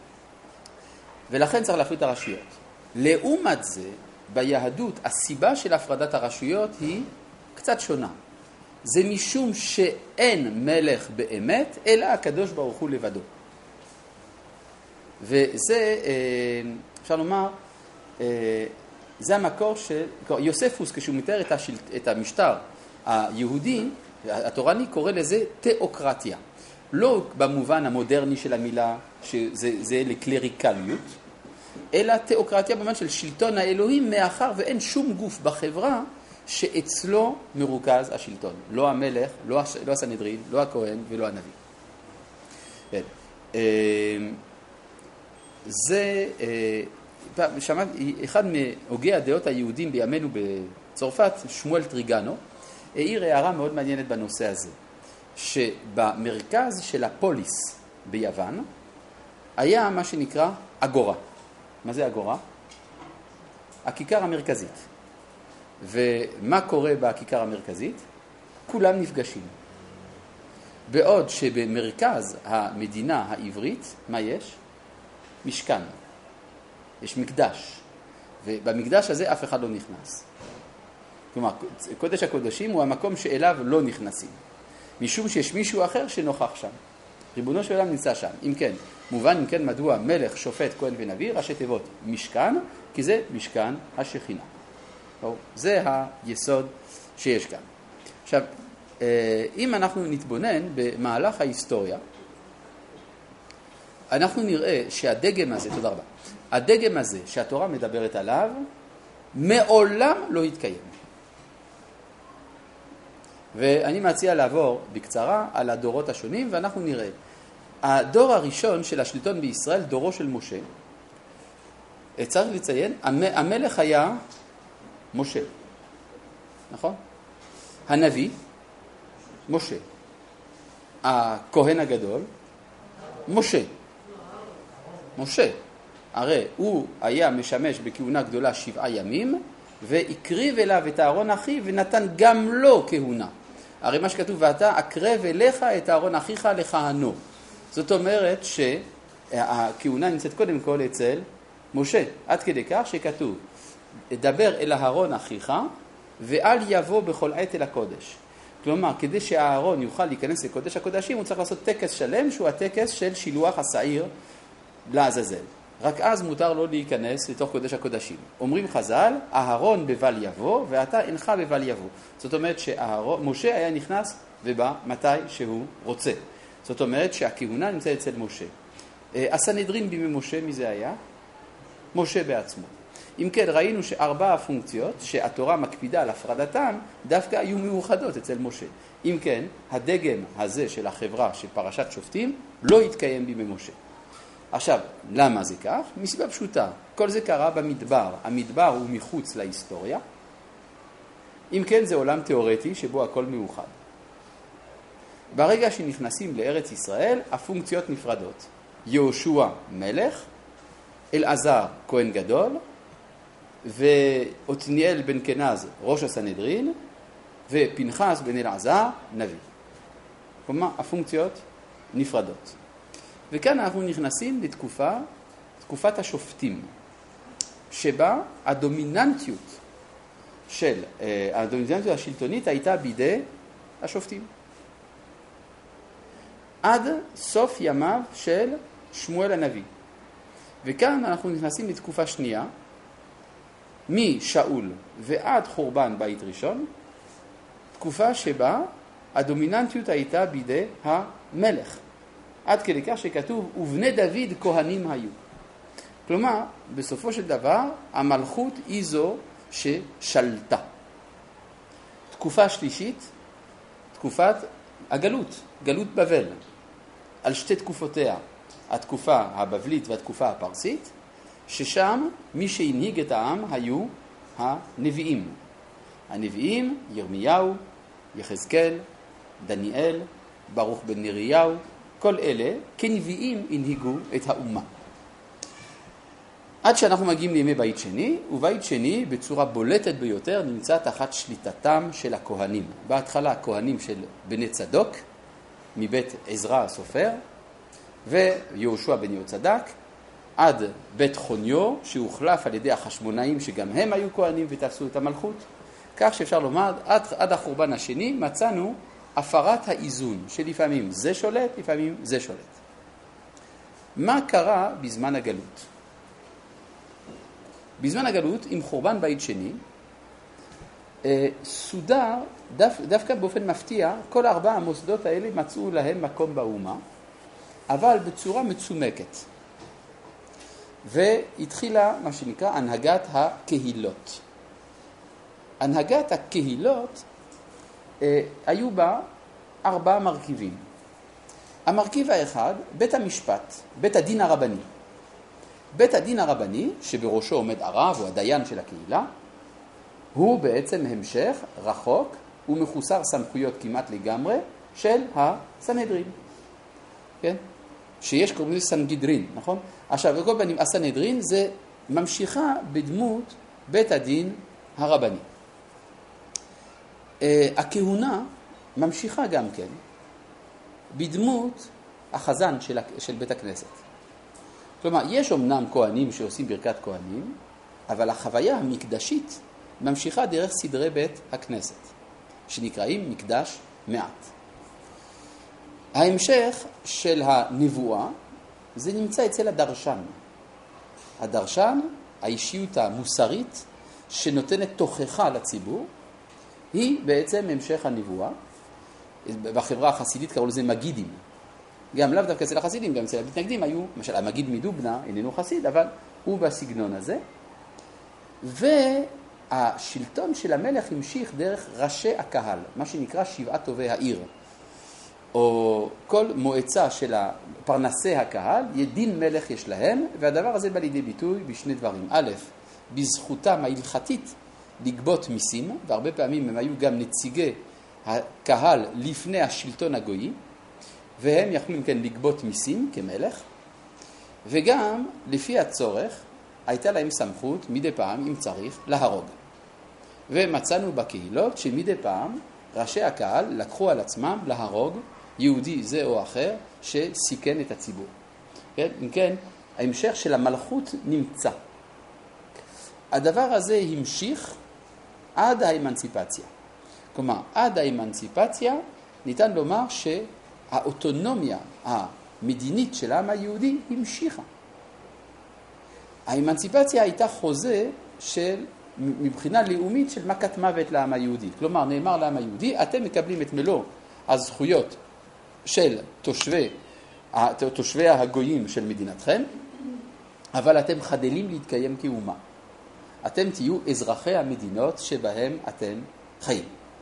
ולכן צריך להפריד את הרשויות. לעומת זה, ביהדות הסיבה של הפרדת הרשויות היא קצת שונה. זה משום שאין מלך באמת, אלא הקדוש ברוך הוא לבדו. וזה, אפשר לומר, זה המקור של יוספוס, כשהוא מתאר את, השל... את המשטר היהודי, התורני קורא לזה תיאוקרטיה. לא במובן המודרני של המילה, שזה לקלריקליות, אלא תיאוקרטיה במובן של שלטון האלוהים, מאחר ואין שום גוף בחברה שאצלו מרוכז השלטון. לא המלך, לא, הש... לא הסנהדרין, לא הכהן ולא הנביא. כן. זה, שמעת, אחד מהוגי הדעות היהודים בימינו בצרפת, שמואל טריגנו, העיר הערה מאוד מעניינת בנושא הזה, שבמרכז של הפוליס ביוון היה מה שנקרא אגורה. מה זה אגורה? הכיכר המרכזית. ומה קורה בכיכר המרכזית? כולם נפגשים. בעוד שבמרכז המדינה העברית, מה יש? משכן. יש מקדש. ובמקדש הזה אף אחד לא נכנס. כלומר, קודש הקודשים הוא המקום שאליו לא נכנסים. משום שיש מישהו אחר שנוכח שם. ריבונו של עולם נמצא שם. אם כן, מובן אם כן מדוע מלך, שופט, כהן ונביא, ראשי תיבות משכן, כי זה משכן השכינה. זה היסוד שיש כאן. עכשיו, אם אנחנו נתבונן במהלך ההיסטוריה, אנחנו נראה שהדגם הזה, תודה רבה, הדגם הזה שהתורה מדברת עליו, מעולם לא התקיים. ואני מציע לעבור בקצרה על הדורות השונים, ואנחנו נראה. הדור הראשון של השלטון בישראל, דורו של משה, צריך לציין, המלך היה משה, נכון? הנביא, משה. הכהן הגדול, משה. משה. הרי הוא היה משמש בכהונה גדולה שבעה ימים, והקריב אליו את אהרון אחי ונתן גם לו כהונה. הרי מה שכתוב, ואתה אקרב אליך את אהרון אחיך לכהנו. זאת אומרת שהכהונה נמצאת קודם כל אצל משה, עד כדי כך שכתוב, דבר אל אהרון אחיך ואל יבוא בכל עת אל הקודש. כלומר, כדי שהאהרון יוכל להיכנס לקודש הקודשים, הוא צריך לעשות טקס שלם, שהוא הטקס של שילוח השעיר לעזאזל. רק אז מותר לו להיכנס לתוך קודש הקודשים. אומרים חז"ל, אהרון בבל יבוא, ואתה אינך בבל יבוא. זאת אומרת שמשה היה נכנס ובא מתי שהוא רוצה. זאת אומרת שהכהונה נמצאת אצל משה. הסנהדרין בימי משה, מי זה היה? משה בעצמו. אם כן, ראינו שארבע הפונקציות שהתורה מקפידה על הפרדתן, דווקא היו מאוחדות אצל משה. אם כן, הדגם הזה של החברה של פרשת שופטים לא התקיים בימי משה. עכשיו, למה זה כך? מסיבה פשוטה. כל זה קרה במדבר. המדבר הוא מחוץ להיסטוריה. אם כן, זה עולם תיאורטי שבו הכל מאוחד. ברגע שנכנסים לארץ ישראל, הפונקציות נפרדות. יהושע מלך, אלעזר כהן גדול, ועתניאל בן כנז ראש הסנהדרין, ופנחס בן אלעזר נביא. כלומר, הפונקציות נפרדות. וכאן אנחנו נכנסים לתקופה, תקופת השופטים, שבה הדומיננטיות של, הדומיננטיות השלטונית הייתה בידי השופטים. עד סוף ימיו של שמואל הנביא. וכאן אנחנו נכנסים לתקופה שנייה, משאול ועד חורבן בית ראשון, תקופה שבה הדומיננטיות הייתה בידי המלך. עד כדי כך שכתוב, ובני דוד כהנים היו. כלומר, בסופו של דבר, המלכות היא זו ששלטה. תקופה שלישית, תקופת הגלות, גלות בבל. על שתי תקופותיה, התקופה הבבלית והתקופה הפרסית, ששם מי שהנהיג את העם היו הנביאים. הנביאים, ירמיהו, יחזקאל, דניאל, ברוך בן נריהו, כל אלה כנביאים הנהיגו את האומה. עד שאנחנו מגיעים לימי בית שני, ובית שני בצורה בולטת ביותר נמצא תחת שליטתם של הכהנים. בהתחלה הכהנים של בני צדוק, מבית עזרא הסופר, ויהושע בן יהוצדק, עד בית חוניו שהוחלף על ידי החשמונאים שגם הם היו כהנים ותפסו את המלכות. כך שאפשר לומר, עד, עד החורבן השני מצאנו הפרת האיזון, שלפעמים זה שולט, לפעמים זה שולט. מה קרה בזמן הגלות? בזמן הגלות, עם חורבן בית שני, סודר, דו, דווקא באופן מפתיע, כל ארבע המוסדות האלה מצאו להם מקום באומה, אבל בצורה מצומקת. והתחילה מה שנקרא הנהגת הקהילות. הנהגת הקהילות, אה, היו בה ארבעה מרכיבים. המרכיב האחד, בית המשפט, בית הדין הרבני. בית הדין הרבני, שבראשו עומד הרב או הדיין של הקהילה, הוא בעצם המשך רחוק ומחוסר סמכויות כמעט לגמרי של הסנהדרין. כן? שיש קוראים לזה סנהדרין, נכון? עכשיו, בכל פנים, הסנהדרין זה ממשיכה בדמות בית הדין הרבני. הכהונה ממשיכה גם כן בדמות החזן של, של בית הכנסת. כלומר, יש אומנם כהנים שעושים ברכת כהנים, אבל החוויה המקדשית ממשיכה דרך סדרי בית הכנסת, שנקראים מקדש מעט. ההמשך של הנבואה זה נמצא אצל הדרשן. הדרשן, האישיות המוסרית שנותנת תוכחה לציבור, היא בעצם המשך הנבואה. בחברה החסידית קראו לזה מגידים. גם לאו דווקא אצל החסידים, גם אצל המתנגדים היו, למשל המגיד מדובנה איננו חסיד, אבל הוא בסגנון הזה. והשלטון של המלך המשיך דרך ראשי הקהל, מה שנקרא שבעת טובי העיר. או כל מועצה של פרנסי הקהל, ידין מלך יש להם, והדבר הזה בא לידי ביטוי בשני דברים. א', בזכותם ההלכתית לגבות מיסים, והרבה פעמים הם היו גם נציגי הקהל לפני השלטון הגויי, והם יכולים כן לגבות מיסים כמלך, וגם לפי הצורך הייתה להם סמכות מדי פעם, אם צריך, להרוג. ומצאנו בקהילות שמדי פעם ראשי הקהל לקחו על עצמם להרוג יהודי זה או אחר שסיכן את הציבור. כן? אם כן, ההמשך של המלכות נמצא. הדבר הזה המשיך עד האמנציפציה. כלומר, עד האמנציפציה ניתן לומר שהאוטונומיה המדינית של העם היהודי המשיכה. האמנציפציה הייתה חוזה של, מבחינה לאומית של מכת מוות לעם היהודי. כלומר, נאמר לעם היהודי, אתם מקבלים את מלוא הזכויות של תושבי, תושבי הגויים של מדינתכם, אבל אתם חדלים להתקיים כאומה. אתם תהיו אזרחי המדינות שבהם אתם חיים.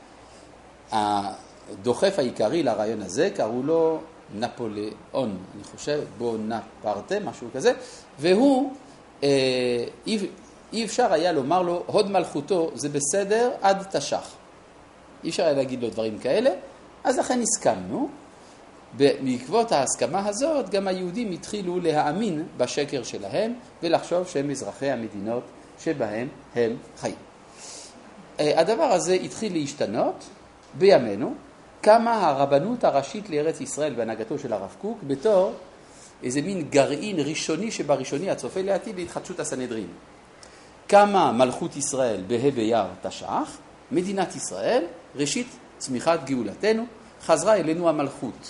הדוחף העיקרי לרעיון הזה קראו לו נפוליאון, אני חושב, בונפרטה, משהו כזה, והוא, אה, אי, אי אפשר היה לומר לו, הוד מלכותו זה בסדר עד תשח. אי אפשר היה להגיד לו דברים כאלה, אז לכן הסכמנו. בעקבות ההסכמה הזאת, גם היהודים התחילו להאמין בשקר שלהם, ולחשוב שהם אזרחי המדינות שבהם הם חיים. הדבר הזה התחיל להשתנות בימינו, קמה הרבנות הראשית לארץ ישראל בהנהגתו של הרב קוק, בתור איזה מין גרעין ראשוני שבראשוני הצופה לעתיד להתחדשות הסנהדרין. קמה מלכות ישראל בה' באייר תש"ח, מדינת ישראל, ראשית צמיחת גאולתנו, חזרה אלינו המלכות.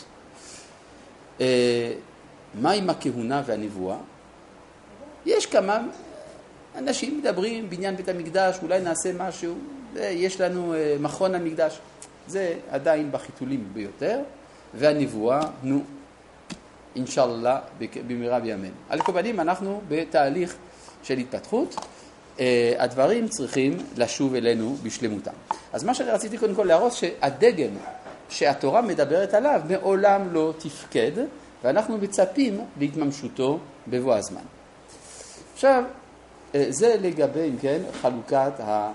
מה עם הכהונה והנבואה? יש כמה אנשים מדברים בניין בית המקדש, אולי נעשה משהו, יש לנו מכון המקדש. זה עדיין בחיתולים ביותר, והנבואה, נו, אינשאללה, במהרה בימינו. על כל פנים, אנחנו בתהליך של התפתחות, הדברים צריכים לשוב אלינו בשלמותם. אז מה שרציתי קודם כל להראות, שהדגם שהתורה מדברת עליו מעולם לא תפקד, ואנחנו מצפים להתממשותו בבוא הזמן. עכשיו, זה לגבי, אם כן, חלוקת ה...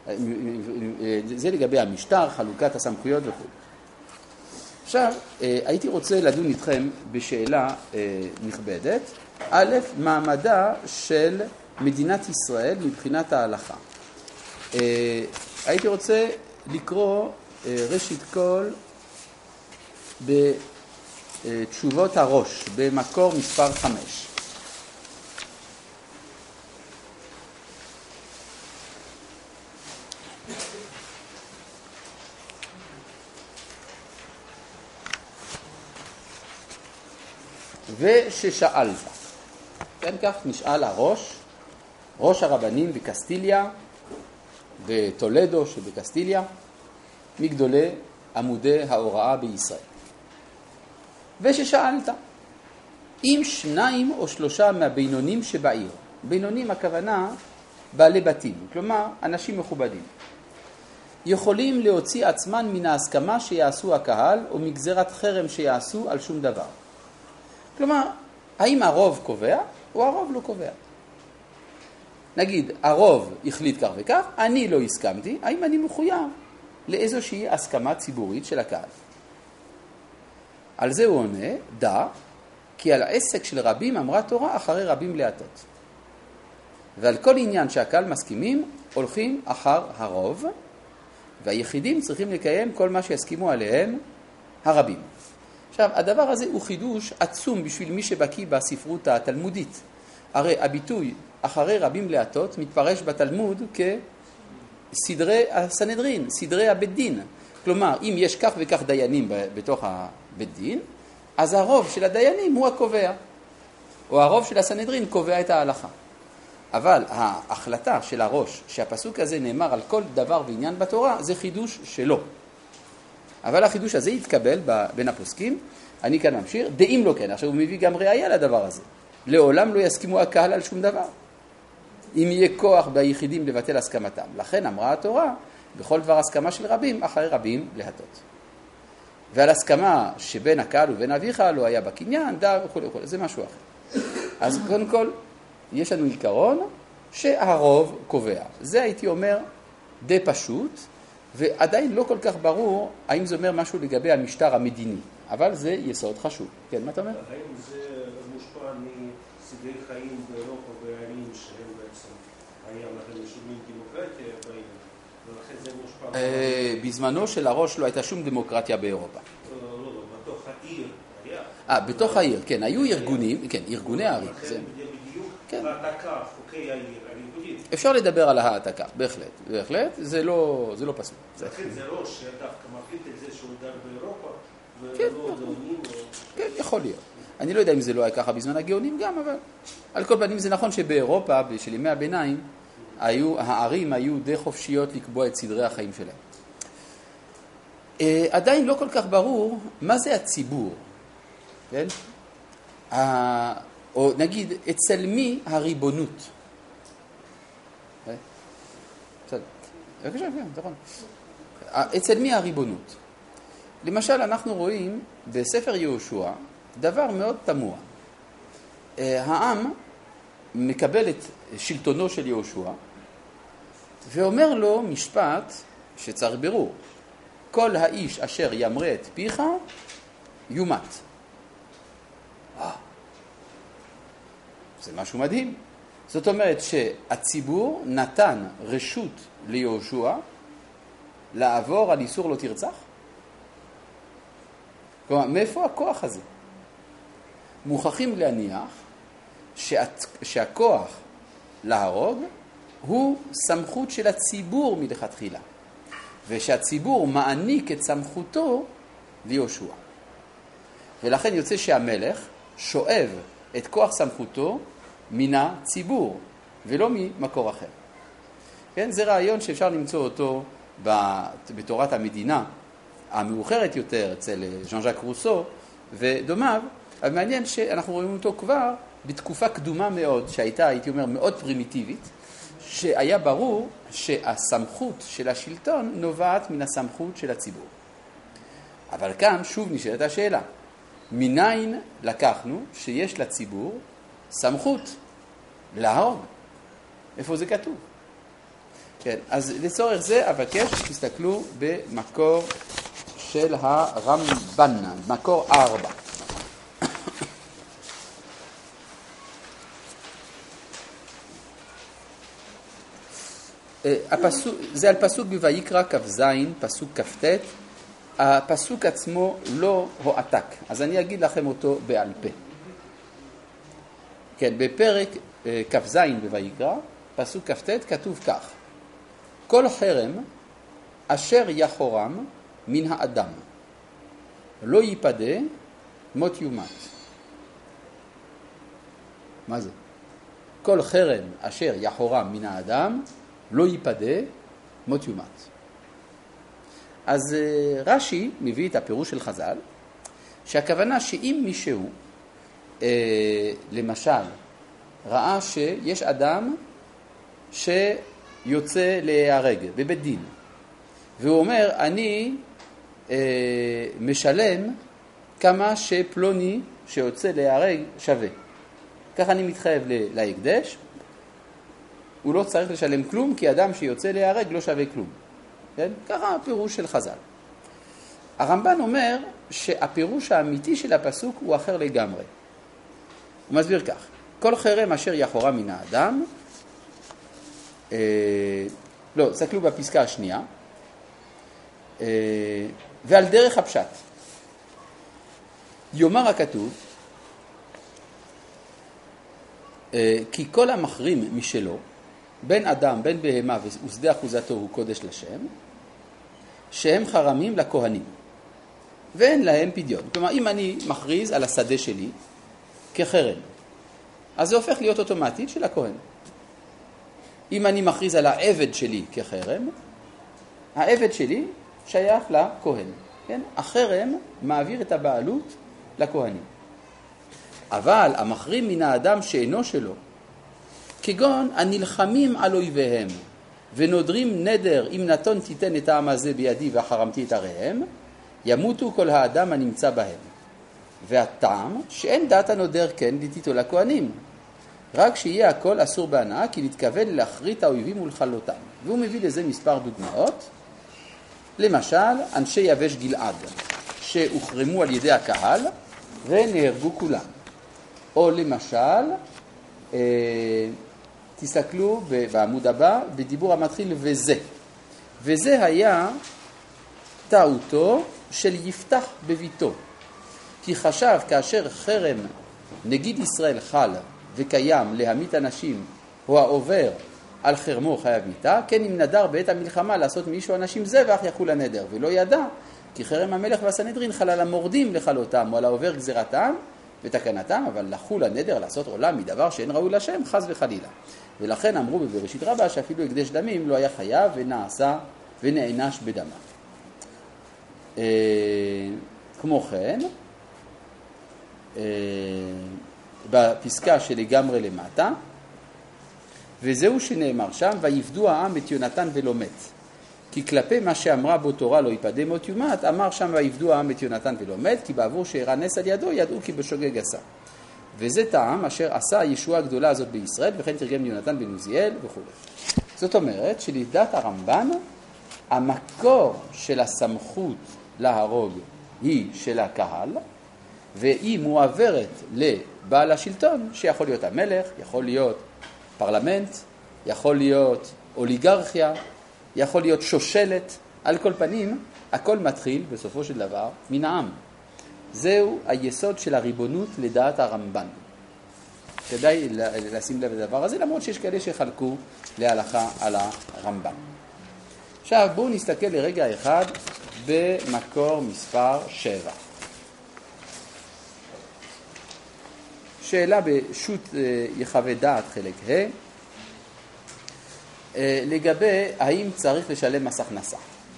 זה לגבי המשטר, חלוקת הסמכויות וכו'. עכשיו, הייתי רוצה לדון איתכם בשאלה נכבדת. א', מעמדה של מדינת ישראל מבחינת ההלכה. הייתי רוצה לקרוא ראשית כל בתשובות הראש, במקור מספר חמש. וששאלת. כן, כך נשאל הראש, ראש הרבנים בקסטיליה, בטולדו שבקסטיליה, מגדולי עמודי ההוראה בישראל. וששאלת, אם שניים או שלושה מהבינונים שבעיר, בינונים הכוונה בעלי בתים, כלומר אנשים מכובדים, יכולים להוציא עצמן מן ההסכמה שיעשו הקהל או מגזרת חרם שיעשו על שום דבר. כלומר, האם הרוב קובע או הרוב לא קובע? נגיד, הרוב החליט כך וכך, אני לא הסכמתי, האם אני מחויב לאיזושהי הסכמה ציבורית של הקהל? על זה הוא עונה, דע, כי על העסק של רבים אמרה תורה אחרי רבים להטות. ועל כל עניין שהקהל מסכימים, הולכים אחר הרוב, והיחידים צריכים לקיים כל מה שיסכימו עליהם הרבים. עכשיו, הדבר הזה הוא חידוש עצום בשביל מי שבקיא בספרות התלמודית. הרי הביטוי אחרי רבים להטות מתפרש בתלמוד כסדרי הסנהדרין, סדרי הבית דין. כלומר, אם יש כך וכך דיינים בתוך הבית דין, אז הרוב של הדיינים הוא הקובע. או הרוב של הסנהדרין קובע את ההלכה. אבל ההחלטה של הראש שהפסוק הזה נאמר על כל דבר ועניין בתורה זה חידוש שלו. אבל החידוש הזה יתקבל בין הפוסקים. אני כאן ממשיך, דעים לא כן. עכשיו הוא מביא גם ראייה לדבר הזה. לעולם לא יסכימו הקהל על שום דבר. אם יהיה כוח ביחידים לבטל הסכמתם. לכן אמרה התורה, בכל דבר הסכמה של רבים, אחרי רבים להטות. ועל הסכמה שבין הקהל ובין אביך לא היה בקניין, דר וכו' וכו'. זה משהו אחר. אז קודם כל, יש לנו עיקרון שהרוב קובע. זה הייתי אומר די פשוט, ועדיין לא כל כך ברור האם זה אומר משהו לגבי המשטר המדיני. אבל זה יסוד חשוב. כן, מה אתה אומר? האם זה מושפע מסגי חיים באירופה והערים שהם בעצם היה להם שומעים דמוקרטיה בעיר, ולכן זה מושפע... בזמנו של הראש לא הייתה שום דמוקרטיה באירופה. לא, לא, בתוך העיר היה. אה, בתוך העיר, כן, היו ארגונים, כן, ארגוני הערים. לכן בדיוק העתקה, חוקי העיר, הארגונים. אפשר לדבר על העתקה, בהחלט, בהחלט, זה לא פסול. לכן זה ראש שדווקא מחליט את זה שהוא דר באירופה, כן, ולא גאונים או... כן, יכול להיות. אני לא יודע אם זה לא היה ככה בזמן הגאונים גם, אבל על כל פנים זה נכון שבאירופה, של ימי הביניים, היו, הערים היו די חופשיות לקבוע את סדרי החיים שלהם. עדיין לא כל כך ברור מה זה הציבור, כן? או נגיד, אצל מי הריבונות? בסדר. בבקשה, כן, נכון. אצל מי הריבונות? למשל, אנחנו רואים בספר יהושע דבר מאוד תמוה. העם מקבל את שלטונו של יהושע ואומר לו משפט שצריך ברור. כל האיש אשר ימרה את פיך יומת. אה, זה משהו מדהים. זאת אומרת שהציבור נתן רשות ליהושע לעבור על איסור לא תרצח. כלומר, מאיפה הכוח הזה? מוכרחים להניח שאת, שהכוח להרוג הוא סמכות של הציבור מלכתחילה, ושהציבור מעניק את סמכותו ליהושע. ולכן יוצא שהמלך שואב את כוח סמכותו מן הציבור, ולא ממקור אחר. כן? זה רעיון שאפשר למצוא אותו בתורת המדינה, המאוחרת יותר אצל ז'אן ז'אק רוסו ודומיו, אבל מעניין שאנחנו רואים אותו כבר בתקופה קדומה מאוד, שהייתה, הייתי אומר, מאוד פרימיטיבית, שהיה ברור שהסמכות של השלטון נובעת מן הסמכות של הציבור. אבל כאן שוב נשאלת השאלה, מניין לקחנו שיש לציבור סמכות להרוג? איפה זה כתוב? כן, אז לצורך זה אבקש שתסתכלו במקור של הרמב"ן, מקור ארבע. הפסוק, זה על פסוק בויקרא כ"ז, פסוק כ"ט. הפסוק עצמו לא הועתק, אז אני אגיד לכם אותו בעל פה. כן, בפרק כ"ז בויקרא, פסוק כ"ט, כתוב כך: כל חרם אשר יחורם מן האדם לא ייפדה מות יומת. מה זה? כל חרם אשר יחורם מן האדם לא ייפדה מות יומת. אז רש"י מביא את הפירוש של חז"ל, שהכוונה שאם מישהו, אה, למשל, ראה שיש אדם שיוצא להיהרג בבית דין, והוא אומר, אני אה, משלם כמה שפלוני שיוצא להיהרג שווה. ככה אני מתחייב להקדש, הוא לא צריך לשלם כלום, כי אדם שיוצא להיהרג לא שווה כלום. כן? ככה הפירוש של חז"ל. הרמב"ן אומר שהפירוש האמיתי של הפסוק הוא אחר לגמרי. הוא מסביר כך: כל חרם אשר יחורם מן האדם, אה, לא, תסתכלו בפסקה השנייה, אה, ועל דרך הפשט. יאמר הכתוב, אה, כי כל המחרים משלו, בין אדם, בין בהמה ושדה אחוזתו הוא קודש לשם, שהם חרמים לכהנים, ואין להם פדיון. כלומר, אם אני מכריז על השדה שלי כחרם, אז זה הופך להיות אוטומטית של הכהן. אם אני מכריז על העבד שלי כחרם, העבד שלי שייך לכהן. כן? החרם מעביר את הבעלות לכהנים. אבל המחרים מן האדם שאינו שלו, כגון הנלחמים על אויביהם, ונודרים נדר אם נתון תיתן את העם הזה בידי וחרמתי את עריהם, ימותו כל האדם הנמצא בהם. והטעם שאין דת הנודר כן לתיתו לכהנים, רק שיהיה הכל אסור בהנאה, כי נתכוון להחריט האויבים ולחלותם. והוא מביא לזה מספר דוגמאות. למשל, אנשי יבש גלעד, שהוחרמו על ידי הקהל ונהרגו כולם. או למשל, אה, תסתכלו בעמוד הבא, בדיבור המתחיל וזה. וזה היה טעותו של יפתח בביתו. כי חשב כאשר חרם נגיד ישראל חל וקיים להמית אנשים או העובר על חרמו חייב מיתה, כן אם נדר בעת המלחמה לעשות מישהו אנשים זבח יחול הנדר, ולא ידע כי חרם המלך והסנהדרין חל על המורדים לחלותם או על העובר גזירתם ותקנתם, אבל לחול הנדר לעשות עולם מדבר שאין ראוי לשם חס וחלילה. ולכן אמרו בבראשית רבה שאפילו הקדש דמים לא היה חייב ונעשה ונענש בדמה. אה, כמו כן, אה, בפסקה שלגמרי למטה, וזהו שנאמר שם, ויפדו העם את יונתן ולא מת. כי כלפי מה שאמרה בו תורה לא יפדה מות יומת, אמר שם ויפדו העם את יונתן ולא מת, כי בעבור שאירע נס על ידו ידעו כי בשוגג עשה. וזה טעם אשר עשה הישועה הגדולה הזאת בישראל, וכן תרגם יונתן בן עוזיאל וכו'. זאת אומרת שלדעת הרמב"ן, המקור של הסמכות להרוג היא של הקהל, והיא מועברת לבעל השלטון, שיכול להיות המלך, יכול להיות פרלמנט, יכול להיות אוליגרכיה, יכול להיות שושלת. על כל פנים, הכל מתחיל בסופו של דבר מן העם. זהו היסוד של הריבונות לדעת הרמב"ן. כדאי לשים לב לדבר הזה, למרות שיש כאלה שחלקו להלכה על הרמב"ן. עכשיו בואו נסתכל לרגע אחד במקור מספר שבע. שאלה בשו"ת יחווה דעת חלק ה' לגבי האם צריך לשלם מס הכנסה.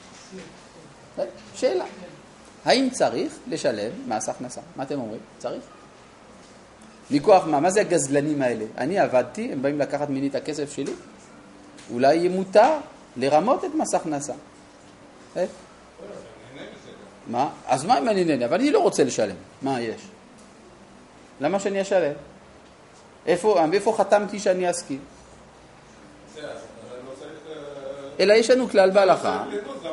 שאלה. האם צריך לשלם מס הכנסה? מה אתם אומרים? צריך? מכוח מה? מה זה הגזלנים האלה? אני עבדתי, הם באים לקחת מיני את הכסף שלי? אולי יהיה מותר לרמות את מס הכנסה. מה? אז מה אם אני נהנה? אבל אני לא רוצה לשלם. מה יש? למה שאני אשלם? איפה, איפה חתמתי שאני אסכים? אלא יש לנו כלל בהלכה.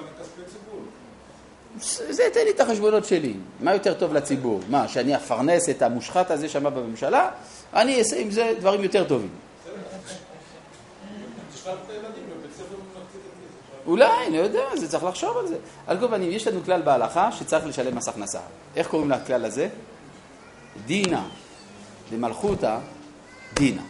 זה תן לי את החשבונות שלי. מה יותר טוב לציבור? מה, שאני אפרנס את המושחת הזה שמה בממשלה? אני אעשה עם זה דברים יותר טובים. אולי, אני יודע, זה צריך לחשוב על זה. על כל פנים, יש לנו כלל בהלכה שצריך לשלם מס הכנסה. איך קוראים לכלל הזה? דינה, למלכותה, דינה.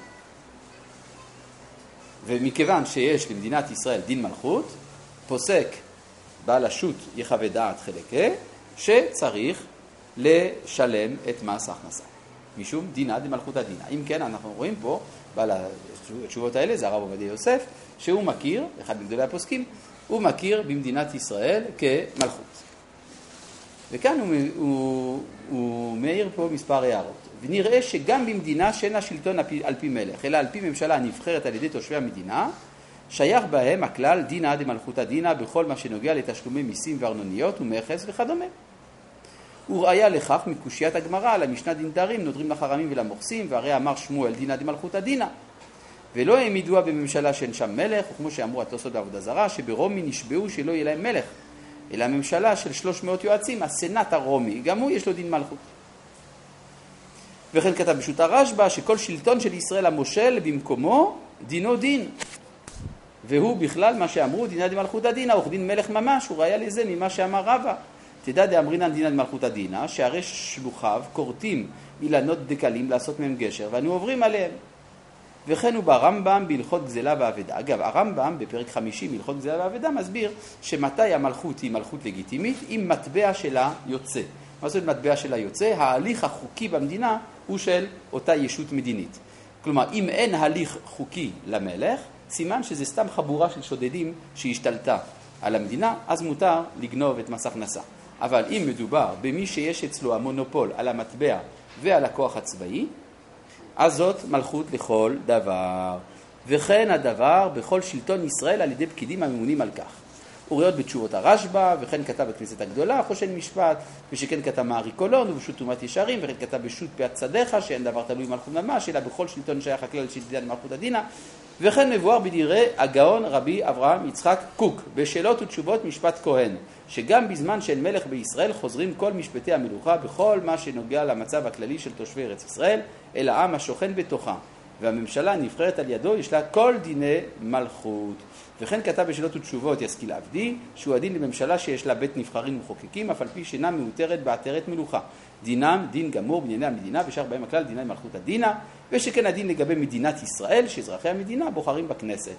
ומכיוון שיש למדינת ישראל דין מלכות, פוסק בעל השו"ת יחווה דעת חלק ה' שצריך לשלם את מס ההכנסה. משום דינה דמלכותא דינה. אם כן, אנחנו רואים פה, בעל התשובות האלה, זה הרב עובדיה יוסף, שהוא מכיר, אחד מגדולי הפוסקים, הוא מכיר במדינת ישראל כמלכות. וכאן הוא, הוא, הוא מאיר פה מספר הערות. ונראה שגם במדינה שאין השלטון על פי מלך, אלא על פי ממשלה הנבחרת על ידי תושבי המדינה, שייך בהם הכלל דינה דמלכותא דינה בכל מה שנוגע לתשלומי מיסים וארנוניות ומכס וכדומה. וראיה לכך מקושיית הגמרא על המשנה דין דרים נודרים לחרמים ולמוכסים, והרי אמר שמואל דינה דמלכותא דינה. ולא העמידוה בממשלה שאין שם מלך, וכמו שאמרו התוספות בעבודה זרה, שברומי נשבעו שלא יהיה להם מלך, אלא הממשלה של שלוש מאות יועצים, הסנאט הרומי, גם הוא יש לו דין מלכות. וכן כתב בשו"ת הרשב"א שכל שלטון של ישראל המושל במקומו דינו דין. והוא בכלל מה שאמרו דינה דמלכותא דינה, עורך דין מלך ממש, הוא ראיה לזה ממה שאמר רבא. תדע דאמרינן דינה דמלכותא דינה, שהרי שלוחיו קורטים אילנות דקלים לעשות מהם גשר, ואנו עוברים עליהם. וכן הוא ברמב"ם בהלכות גזלה ואבדה. אגב, הרמב"ם בפרק חמישי בהלכות גזלה ואבדה מסביר שמתי המלכות היא מלכות לגיטימית עם מטבע שלה יוצא. מה זאת מטבע שלה יוצא? ההליך החוקי במדינה הוא של אותה ישות מדינית. כלומר, אם אין הליך חוקי למלך, סימן שזה סתם חבורה של שודדים שהשתלטה על המדינה, אז מותר לגנוב את מס הכנסה. אבל אם מדובר במי שיש אצלו המונופול על המטבע ועל הכוח הצבאי, אז זאת מלכות לכל דבר. וכן הדבר בכל שלטון ישראל על ידי פקידים הממונים על כך. אוריות בתשובות הרשב"א, וכן כתב בכנסת הגדולה, חושן משפט, ושכן כתב מערי קולון, ובשו"ת תרומת ישרים, וכן כתב בשו"ת פאת צדיך, שאין דבר תלוי מלכות ממש, אלא בכל שלטון שייך הכלל של דין מלכות הדינה, וכן מבואר בדברי הגאון רבי אברהם יצחק קוק, בשאלות ותשובות משפט כהן, שגם בזמן שאין מלך בישראל חוזרים כל משפטי המלוכה בכל מה שנוגע למצב הכללי של תושבי ארץ ישראל, אל העם השוכן בתוכה, והממשלה נבחרת על ידו, יש לה כל דיני מלכות. וכן כתב בשאלות ותשובות ישכיל עבדי, שהוא הדין לממשלה שיש לה בית נבחרים ומחוקקים, אף על פי שאינה מאותרת בעטרת מלוכה. דינם דין גמור בענייני המדינה, ושאר בהם הכלל דיני מלכות הדינה, ושכן הדין לגבי מדינת ישראל, שאזרחי המדינה בוחרים בכנסת.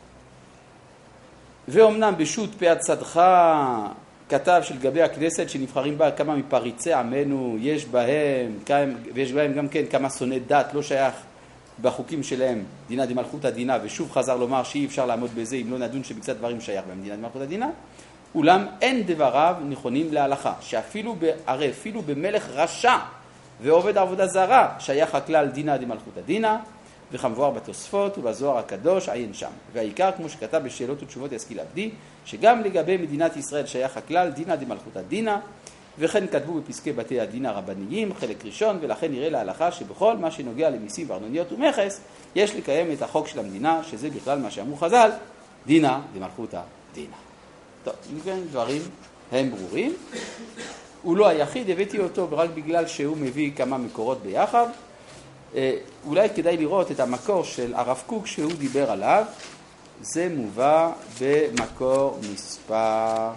ואומנם בשו"ת פאת צדחה כתב שלגבי הכנסת שנבחרים בה כמה מפריצי עמנו, יש בהם, ויש בהם גם כן כמה שונאי דת, לא שייך בחוקים שלהם דינה דמלכות הדינה, ושוב חזר לומר שאי אפשר לעמוד בזה אם לא נדון שבקצת דברים שייך בהם דינה דמלכות הדינה. אולם אין דבריו נכונים להלכה, שאפילו הרי אפילו במלך רשע ועובד עבודה זרה שייך הכלל דינה דמלכות הדינה, וכמבואר בתוספות ובזוהר הקדוש עיין שם. והעיקר כמו שכתב בשאלות ותשובות ישכיל עבדי, שגם לגבי מדינת ישראל שייך הכלל דינה דמלכות הדינה, וכן כתבו בפסקי בתי הדין הרבניים חלק ראשון, ולכן נראה להלכה שבכל מה שנוגע למיסים וארנוניות ומכס יש לקיים את החוק של המדינה, שזה בכלל מה שאמרו חז"ל, דינה דמלכות הדינה. טוב, מכן דברים הם ברורים. הוא לא היחיד, הבאתי אותו רק בגלל שהוא מביא כמה מקורות ביחד. אולי כדאי לראות את המקור של הרב קוק שהוא דיבר עליו. זה מובא במקור מספר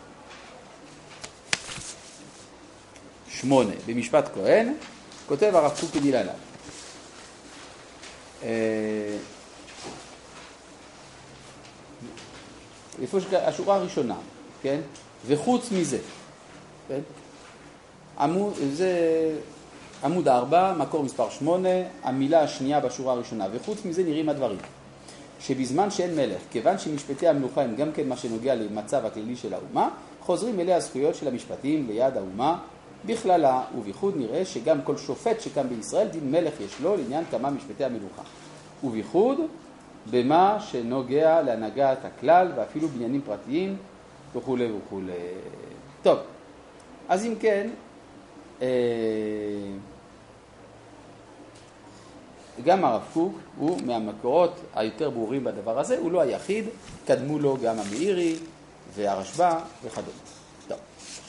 שמונה, במשפט כהן, כותב הרב קוק כדלהלן. איפה השורה הראשונה, כן? וחוץ מזה, כן? עמוד, זה עמוד ארבע, מקור מספר שמונה, המילה השנייה בשורה הראשונה, וחוץ מזה נראים הדברים. שבזמן שאין מלך, כיוון שמשפטי המלוכה הם גם כן מה שנוגע למצב הכללי של האומה, חוזרים אליה הזכויות של המשפטים ליד האומה, בכללה ובייחוד נראה שגם כל שופט שקם בישראל דין מלך יש לו לעניין כמה משפטי המלוכה. ובייחוד במה שנוגע להנהגת הכלל ואפילו בעניינים פרטיים וכו' וכו'. טוב, אז אם כן, גם הרב קוק הוא מהמקורות היותר ברורים בדבר הזה, הוא לא היחיד, קדמו לו גם המאירי והרשב"א וכדומה. טוב.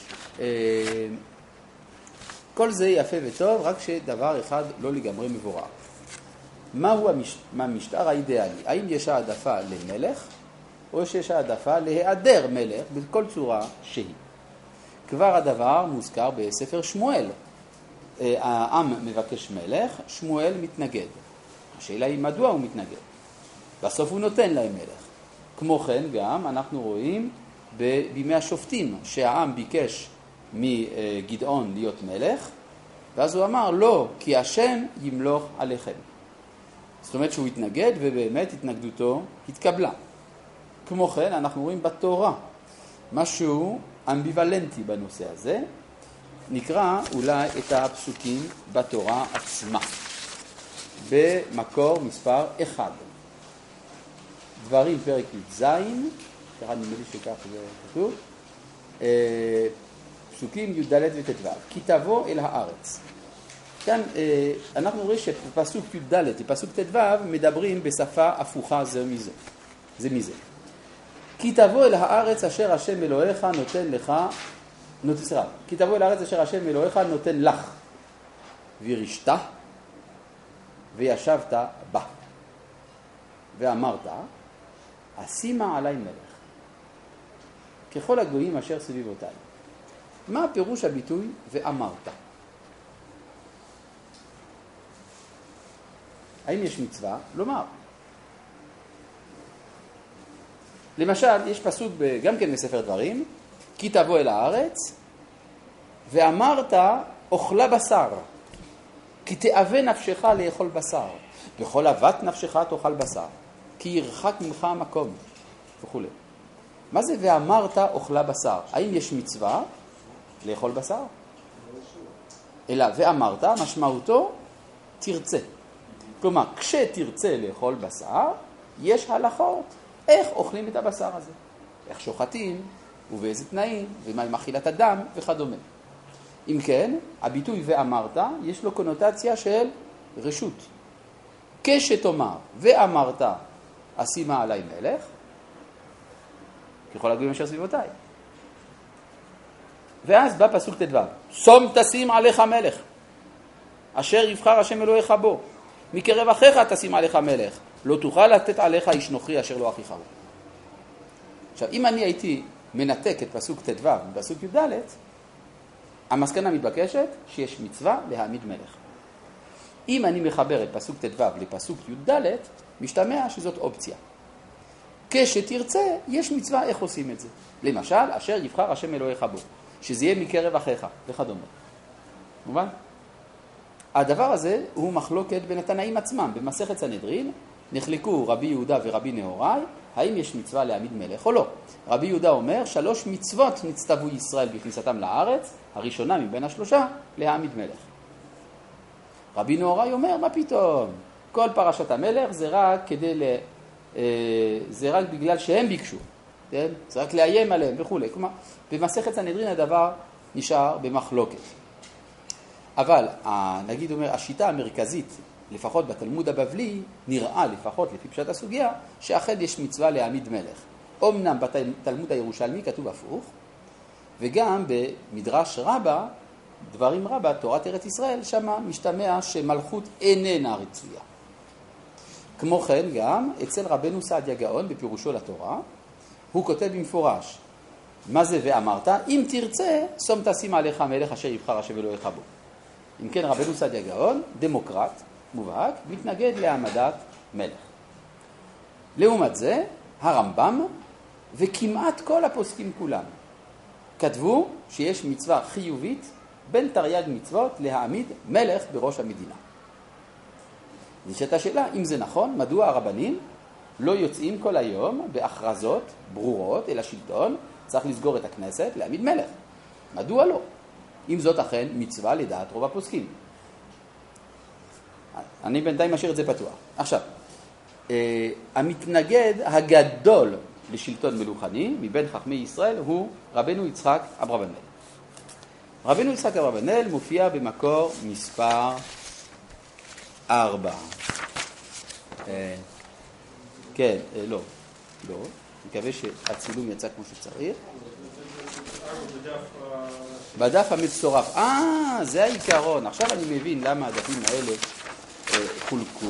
כל זה יפה וטוב, רק שדבר אחד לא לגמרי מבורר. מהו המשטר האידיאלי? האם יש העדפה למלך, או שיש העדפה להיעדר מלך בכל צורה שהיא? כבר הדבר מוזכר בספר שמואל. העם מבקש מלך, שמואל מתנגד. השאלה היא מדוע הוא מתנגד. בסוף הוא נותן להם מלך. כמו כן גם אנחנו רואים בימי השופטים שהעם ביקש מגדעון להיות מלך, ואז הוא אמר לא, כי השם ימלוך עליכם. זאת אומרת שהוא התנגד, ובאמת התנגדותו התקבלה. כמו כן אנחנו רואים בתורה משהו אמביוולנטי בנושא הזה. נקרא אולי את הפסוקים בתורה עצמה במקור מספר אחד, דברים פרק י"ז, ככה נדמה לי שכך זה כתוב, פסוקים י"ד וט"ו. כי תבוא אל הארץ. כאן אנחנו רואים שפסוק י"ד ופסוק ט"ו מדברים בשפה הפוכה זה מזה. זה מזה. כי תבוא אל הארץ אשר השם אלוהיך נותן לך, נותן, כי תבוא אל הארץ אשר השם אלוהיך נותן לך, וירשת וישבת בה, ואמרת אשימה עלי מלך ככל הגויים אשר סביבותיי. מה פירוש הביטוי ואמרת? האם יש מצווה לומר? למשל, יש פסוק גם כן בספר דברים, כי תבוא אל הארץ, ואמרת אוכלה בשר, כי תאווה נפשך לאכול בשר. בכל אהבת נפשך תאכל בשר, כי ירחק ממך המקום, וכו'. מה זה ואמרת אוכלה בשר? האם יש מצווה לאכול בשר? אלא ואמרת, משמעותו תרצה. כלומר, כשתרצה לאכול בשר, יש הלכות איך אוכלים את הבשר הזה. איך שוחטים, ובאיזה תנאים, ומה עם אכילת הדם, וכדומה. אם כן, הביטוי ואמרת, יש לו קונוטציה של רשות. כשתאמר ואמרת, אשימה עלי מלך, ככל הגויים אשר סביבותיי. ואז בא פסוק תדבר, שום תשים עליך מלך, אשר יבחר השם אלוהיך בו, מקרב אחיך תשים עליך מלך, לא תוכל לתת עליך איש נוכרי אשר לא אחיך הוא. עכשיו, אם אני הייתי מנתק את פסוק תדבר בפסוק י"ד, המסקנה מתבקשת שיש מצווה להעמיד מלך. אם אני מחבר את פסוק תדבר לפסוק י"ד, משתמע שזאת אופציה. כשתרצה, יש מצווה איך עושים את זה. למשל, אשר יבחר השם אלוהיך בו, שזה יהיה מקרב אחיך, וכדומה. מובן? הדבר הזה הוא מחלוקת בין התנאים עצמם. במסכת סנהדרין נחלקו רבי יהודה ורבי נהוראי, האם יש מצווה להעמיד מלך או לא. רבי יהודה אומר, שלוש מצוות נצטוו ישראל בכניסתם לארץ, הראשונה מבין השלושה, להעמיד מלך. רבי נהוראי אומר, מה פתאום? כל פרשת המלך זה רק כדי ל... זה רק בגלל שהם ביקשו, כן? זה רק לאיים עליהם וכו'. כלומר, במסכת סנהדרין הדבר נשאר במחלוקת. אבל, נגיד אומר, השיטה המרכזית, לפחות בתלמוד הבבלי, נראה לפחות לפי פשט הסוגיה, שאכן יש מצווה להעמיד מלך. אומנם בתלמוד הירושלמי כתוב הפוך, וגם במדרש רבה, דברים רבה, תורת ארץ ישראל, שמה משתמע שמלכות איננה רצויה. כמו כן גם אצל רבנו סעדיה גאון בפירושו לתורה, הוא כותב במפורש, מה זה ואמרת? אם תרצה, שום תשים עליך מלך אשר יבחר השם אלוהיך בו. אם כן, רבנו סעדיה גאון, דמוקרט, מובהק, מתנגד להעמדת מלך. לעומת זה, הרמב"ם וכמעט כל הפוסקים כולם כתבו שיש מצווה חיובית בין תרי"ג מצוות להעמיד מלך בראש המדינה. נשאלת השאלה, אם זה נכון, מדוע הרבנים לא יוצאים כל היום בהכרזות ברורות אל השלטון, צריך לסגור את הכנסת, להעמיד מלך? מדוע לא? אם זאת אכן מצווה לדעת רוב הפוסקים. אני בינתיים משאיר את זה פתוח. עכשיו, המתנגד הגדול לשלטון מלוכני מבין חכמי ישראל הוא רבנו יצחק אברבנאל. רבנו יצחק אברבנאל מופיע במקור מספר ארבע. כן, לא, לא. מקווה שהצילום יצא כמו שצריך. בדף המצורף. אה, זה העיקרון. עכשיו אני מבין למה הדפים האלה חולקו.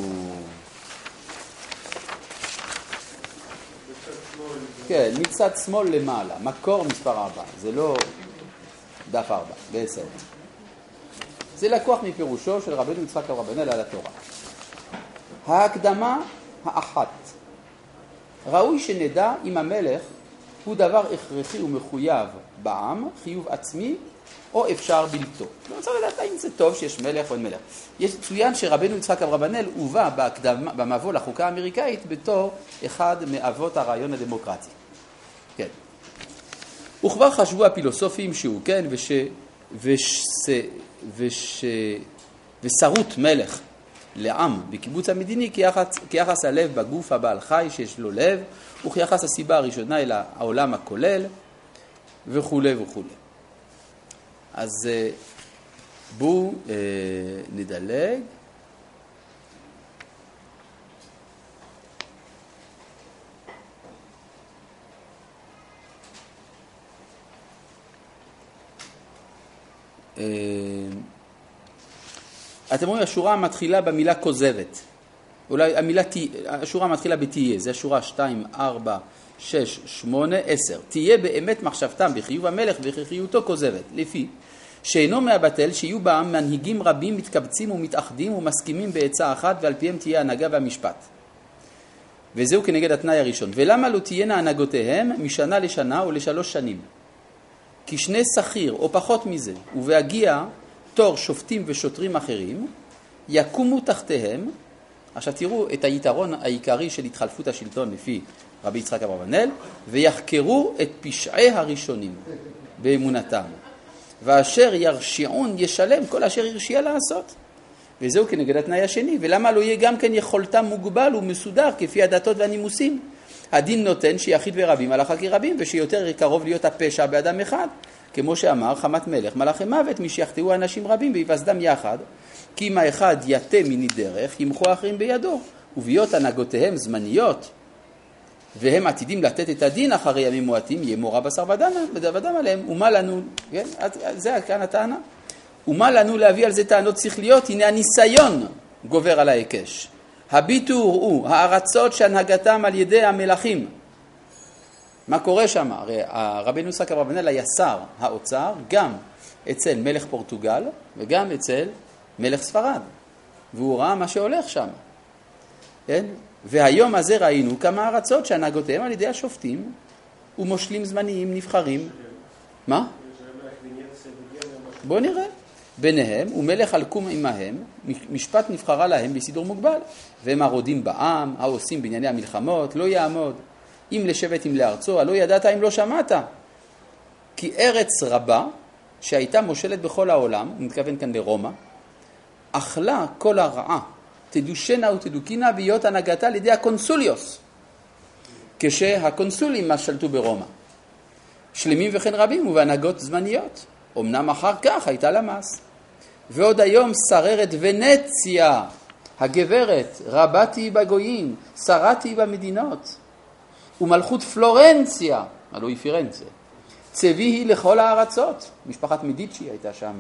כן, מצד שמאל למעלה. מקור מספר ארבע. זה לא דף ארבע, בעשר. זה לקוח מפירושו של רבנו יצחק אברבנאל על התורה. ההקדמה האחת. ראוי שנדע אם המלך הוא דבר הכרחי ומחויב בעם, חיוב עצמי, או אפשר בלתו. לא רוצה לדעת האם זה טוב שיש מלך או אין מלך. יש צוין שרבנו יצחק אברבנאל הובא בהקדמה, במבוא לחוקה האמריקאית בתור אחד מאבות הרעיון הדמוקרטי. כן. וכבר חשבו הפילוסופים שהוא כן, וש... וש... וש... ושרות מלך לעם בקיבוץ המדיני כיחס, כיחס הלב בגוף הבעל חי שיש לו לב, וכיחס הסיבה הראשונה אל העולם הכולל, וכו' וכו'. אז בואו אה, נדלג. אה, אתם רואים, השורה מתחילה במילה כוזבת. אולי המילה, השורה מתחילה בתהיה, זה השורה שתיים, ארבע, שש, שמונה, עשר. תהיה באמת מחשבתם בחיוב המלך ובחיותו כוזבת, לפי שאינו מהבטל שיהיו בעם מנהיגים רבים מתקבצים ומתאחדים ומסכימים בעצה אחת ועל פיהם תהיה הנהגה והמשפט. וזהו כנגד התנאי הראשון. ולמה לא תהיינה הנהגותיהם משנה לשנה או לשלוש שנים? כי שני שכיר או פחות מזה ובהגיע תור שופטים ושוטרים אחרים יקומו תחתיהם, עכשיו תראו את היתרון העיקרי של התחלפות השלטון לפי רבי יצחק אברבנאל, ויחקרו את פשעי הראשונים באמונתם, ואשר ירשיעון ישלם כל אשר הרשיע לעשות. וזהו כנגד התנאי השני. ולמה לא יהיה גם כן יכולתם מוגבל ומסודר כפי הדתות והנימוסים? הדין נותן שיחיד ורבים הלכה כרבים, ושיותר קרוב להיות הפשע באדם אחד, כמו שאמר חמת מלך מלאכי מוות, מי שיחטאו אנשים רבים ויבזדם יחד, כי אם האחד יתה מיני דרך ימחו האחרים בידו, וביות הנהגותיהם זמניות והם עתידים לתת את הדין אחרי ימים מועטים, יהיה מורא בשר ודם עליהם. ומה לנו, כן? זה כאן הטענה. ומה לנו להביא על זה טענות שכליות? הנה הניסיון גובר על ההיקש. הביטו וראו הארצות שהנהגתם על ידי המלכים. מה קורה שם? הרי רבנו יצחק אברבנאל היה שר האוצר גם אצל מלך פורטוגל וגם אצל מלך ספרד, והוא ראה מה שהולך שם. כן? והיום הזה ראינו כמה ארצות שהנהגותיהם על ידי השופטים ומושלים זמניים נבחרים. מה? בוא נראה. ביניהם ומלך על קום עמהם, משפט נבחרה להם בסידור מוגבל, והם הרודים בעם, העושים בענייני המלחמות, לא יעמוד. אם לשבט אם לארצו, הלא ידעת אם לא שמעת. כי ארץ רבה שהייתה מושלת בכל העולם, הוא מתכוון כאן לרומא, אכלה כל הרעה, תדושנה ותדוקינה בהיות הנהגתה על ידי הקונסוליוס, כשהקונסולים מה שלטו ברומא. שלמים וכן רבים ובהנהגות זמניות. אמנם אחר כך הייתה למס. ועוד היום שררת ונציה, הגברת, רבתי בגויים, שרתי במדינות. ומלכות פלורנציה, הלוא היא פירנצה, צבי היא לכל הארצות. משפחת מדיצ'י הייתה שם.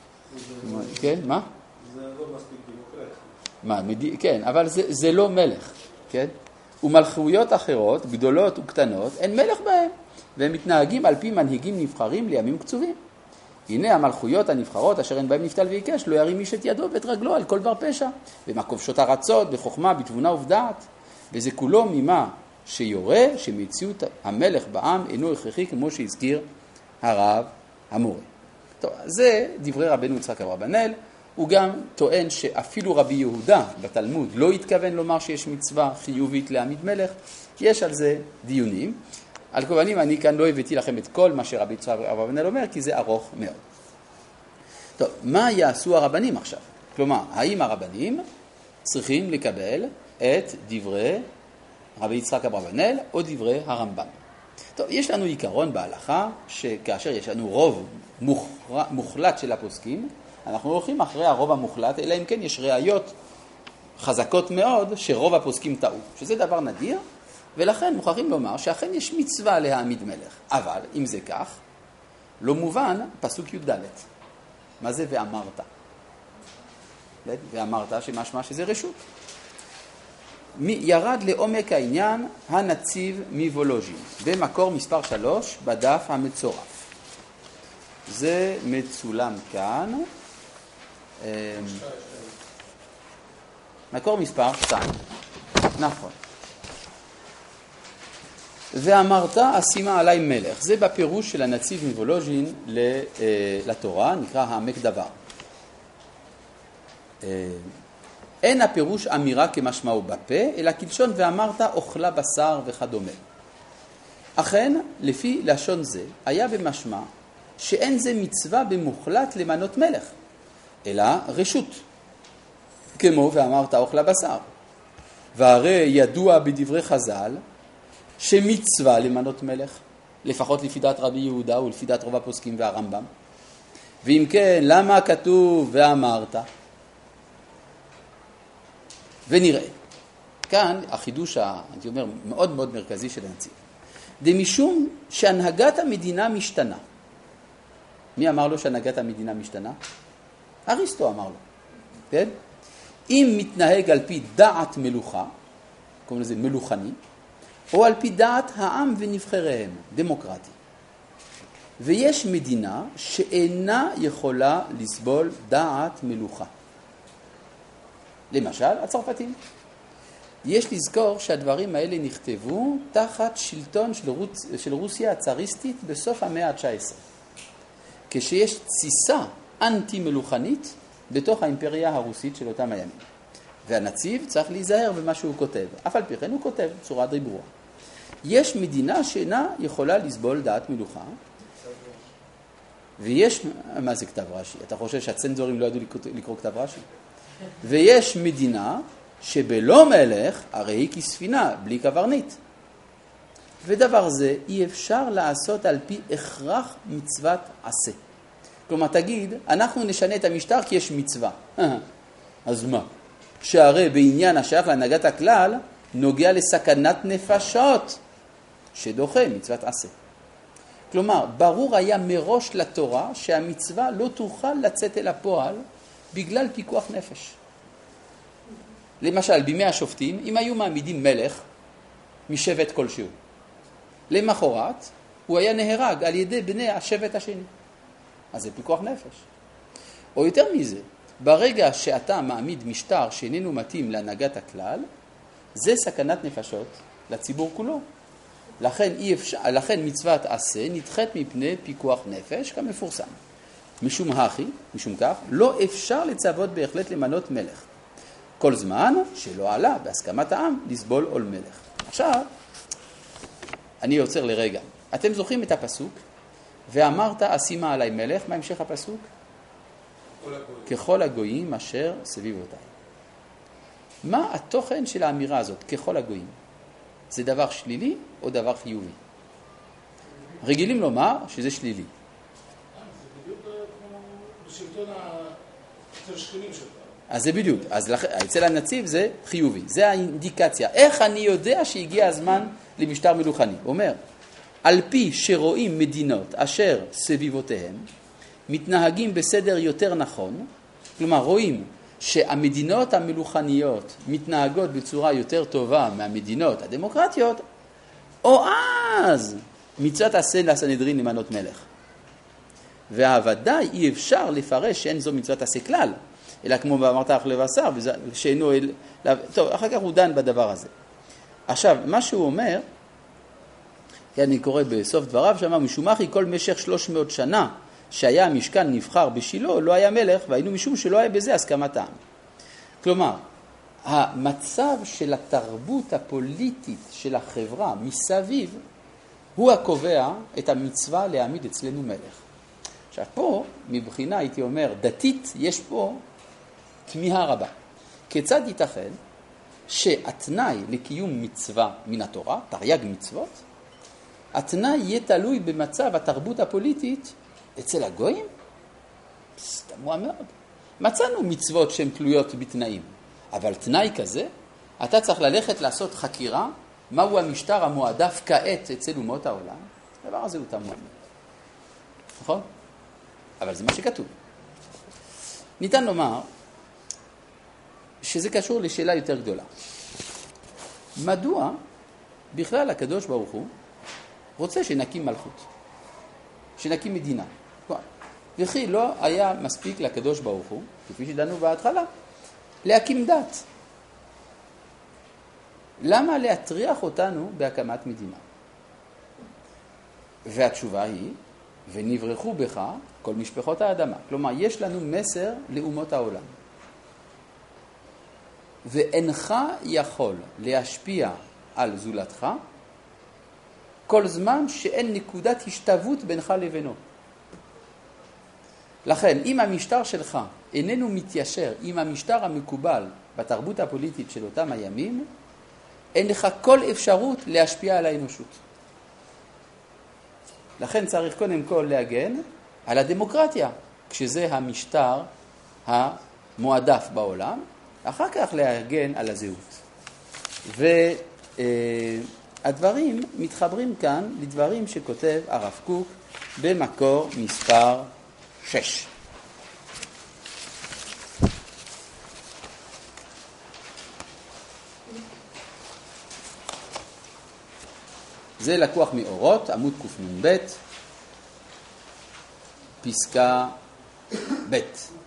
כן, מה? זה לא מספיק דמוקרטי. מה, מד... כן, אבל זה, זה לא מלך, כן? ומלכויות אחרות, גדולות וקטנות, אין מלך בהם, והם מתנהגים על פי מנהיגים נבחרים לימים קצובים. הנה המלכויות הנבחרות אשר אין בהם נפתל ויקש, לא ירים איש את ידו ואת רגלו על כל דבר פשע, ומה כובשות ארצות בחוכמה, בתבונה ובדעת, וזה כולו ממה שיורה שמציאות המלך בעם אינו הכרחי כמו שהזכיר הרב המורה. טוב, זה דברי רבנו יצחק אברבנאל. הוא גם טוען שאפילו רבי יהודה בתלמוד לא התכוון לומר שיש מצווה חיובית להעמיד מלך. יש על זה דיונים. על כובנים אני כאן לא הבאתי לכם את כל מה שרבי יצחק אברבנאל אומר, כי זה ארוך מאוד. טוב, מה יעשו הרבנים עכשיו? כלומר, האם הרבנים צריכים לקבל את דברי רבי יצחק אברבנאל או דברי הרמב"ם? טוב, יש לנו עיקרון בהלכה שכאשר יש לנו רוב מוחלט של הפוסקים, אנחנו הולכים אחרי הרוב המוחלט, אלא אם כן יש ראיות חזקות מאוד שרוב הפוסקים טעו, שזה דבר נדיר, ולכן מוכרחים לומר שאכן יש מצווה להעמיד מלך. אבל אם זה כך, לא מובן פסוק י"ד. מה זה ואמרת? ואמרת שמשמע שזה רשות. ירד לעומק העניין הנציב מוולוז'ין, במקור מספר שלוש בדף המצורף. זה מצולם כאן. מקור מספר שתיים. נכון. ואמרת אשימה עלי מלך. זה בפירוש של הנציב מוולוז'ין לתורה, נקרא העמק דבר. אין הפירוש אמירה כמשמעו בפה, אלא כלשון ואמרת אוכלה בשר וכדומה. אכן, לפי לשון זה, היה במשמע שאין זה מצווה במוחלט למנות מלך, אלא רשות, כמו ואמרת אוכלה בשר. והרי ידוע בדברי חז"ל שמצווה למנות מלך, לפחות לפי דעת רבי יהודה ולפי דעת רוב הפוסקים והרמב"ם. ואם כן, למה כתוב ואמרת? ונראה. כאן החידוש, אני אומר, מאוד מאוד מרכזי של הנציב. דמשום שהנהגת המדינה משתנה. מי אמר לו שהנהגת המדינה משתנה? אריסטו אמר לו. כן? אם מתנהג על פי דעת מלוכה, קוראים לזה מלוכני, או על פי דעת העם ונבחריהם, דמוקרטי. ויש מדינה שאינה יכולה לסבול דעת מלוכה. למשל, הצרפתים. יש לזכור שהדברים האלה נכתבו תחת שלטון של, רוס... של רוסיה הצאריסטית בסוף המאה ה-תשע עשרה. כשיש תסיסה אנטי-מלוכנית בתוך האימפריה הרוסית של אותם הימים. והנציב צריך להיזהר במה שהוא כותב. אף על פי כן הוא כותב בצורה די ברורה. יש מדינה שאינה יכולה לסבול דעת מלוכה, ויש, מה זה כתב רש"י? אתה חושב שהצנזורים לא ידעו לקרוא כתב רש"י? ויש מדינה שבלא מלך, הרי היא כספינה, בלי קברנית. ודבר זה אי אפשר לעשות על פי הכרח מצוות עשה. כלומר, תגיד, אנחנו נשנה את המשטר כי יש מצווה. אז מה? שהרי בעניין השייך להנהגת הכלל, נוגע לסכנת נפשות, שדוחה מצוות עשה. כלומר, ברור היה מראש לתורה שהמצווה לא תוכל לצאת אל הפועל בגלל פיקוח נפש. למשל, בימי השופטים, אם היו מעמידים מלך משבט כלשהו, למחרת הוא היה נהרג על ידי בני השבט השני. אז זה פיקוח נפש. או יותר מזה, ברגע שאתה מעמיד משטר שאיננו מתאים להנהגת הכלל, זה סכנת נפשות לציבור כולו. לכן, אי אפשר, לכן מצוות עשה נדחת מפני פיקוח נפש כמפורסם. משום הכי, משום כך, לא אפשר לצוות בהחלט למנות מלך. כל זמן שלא עלה בהסכמת העם לסבול עול מלך. עכשיו, אני יוצר לרגע. אתם זוכרים את הפסוק? ואמרת אשימה עלי מלך, מה המשך הפסוק? ככל הגויים אשר סביבותיי. מה התוכן של האמירה הזאת, ככל הגויים? זה דבר שלילי או דבר חיובי? רגילים לומר שזה שלילי. זה בדיוק כמו בשלטון השכנים שלך. אז זה בדיוק. אז אצל הנציב זה חיובי. זה האינדיקציה. איך אני יודע שהגיע הזמן למשטר מלוכני? הוא אומר, על פי שרואים מדינות אשר סביבותיהם מתנהגים בסדר יותר נכון, כלומר רואים שהמדינות המלוכניות מתנהגות בצורה יותר טובה מהמדינות הדמוקרטיות, או אז מצוות עשה לסנהדרין למנות מלך. והוודאי אי אפשר לפרש שאין זו מצוות עשה כלל, אלא כמו באמרת אך לבשר, שאינו אל... טוב, אחר כך הוא דן בדבר הזה. עכשיו, מה שהוא אומר, אני קורא בסוף דבריו, שאמר, משום אחי כל משך שלוש מאות שנה שהיה המשכן נבחר בשילו, לא היה מלך, והיינו משום שלא היה בזה הסכמת העם. כלומר, המצב של התרבות הפוליטית של החברה מסביב, הוא הקובע את המצווה להעמיד אצלנו מלך. עכשיו פה, מבחינה הייתי אומר, דתית, יש פה תמיהה רבה. כיצד ייתכן שהתנאי לקיום מצווה מן התורה, תרי"ג מצוות, התנאי יהיה תלוי במצב התרבות הפוליטית אצל הגויים? סתמוה מאוד. מצאנו מצוות שהן תלויות בתנאים, אבל תנאי כזה, אתה צריך ללכת לעשות חקירה, מהו המשטר המועדף כעת אצל אומות העולם. הדבר הזה הוא תמוה מאוד. נכון? אבל זה מה שכתוב. ניתן לומר שזה קשור לשאלה יותר גדולה. מדוע בכלל הקדוש ברוך הוא רוצה שנקים מלכות, שנקים מדינה? וכי לא היה מספיק לקדוש ברוך הוא, כפי שדנו בהתחלה, להקים דת. למה להטריח אותנו בהקמת מדינה? והתשובה היא, ונברחו בך כל משפחות האדמה. כלומר, יש לנו מסר לאומות העולם. ואינך יכול להשפיע על זולתך, כל זמן שאין נקודת השתוות בינך לבינו. לכן, אם המשטר שלך איננו מתיישר עם המשטר המקובל בתרבות הפוליטית של אותם הימים, אין לך כל אפשרות להשפיע על האנושות. לכן צריך קודם כל להגן על הדמוקרטיה, כשזה המשטר המועדף בעולם, אחר כך להגן על הזהות. והדברים מתחברים כאן לדברים שכותב הרב קוק במקור מספר שש. זה לקוח מאורות, עמוד קנ"ב, פסקה ב'.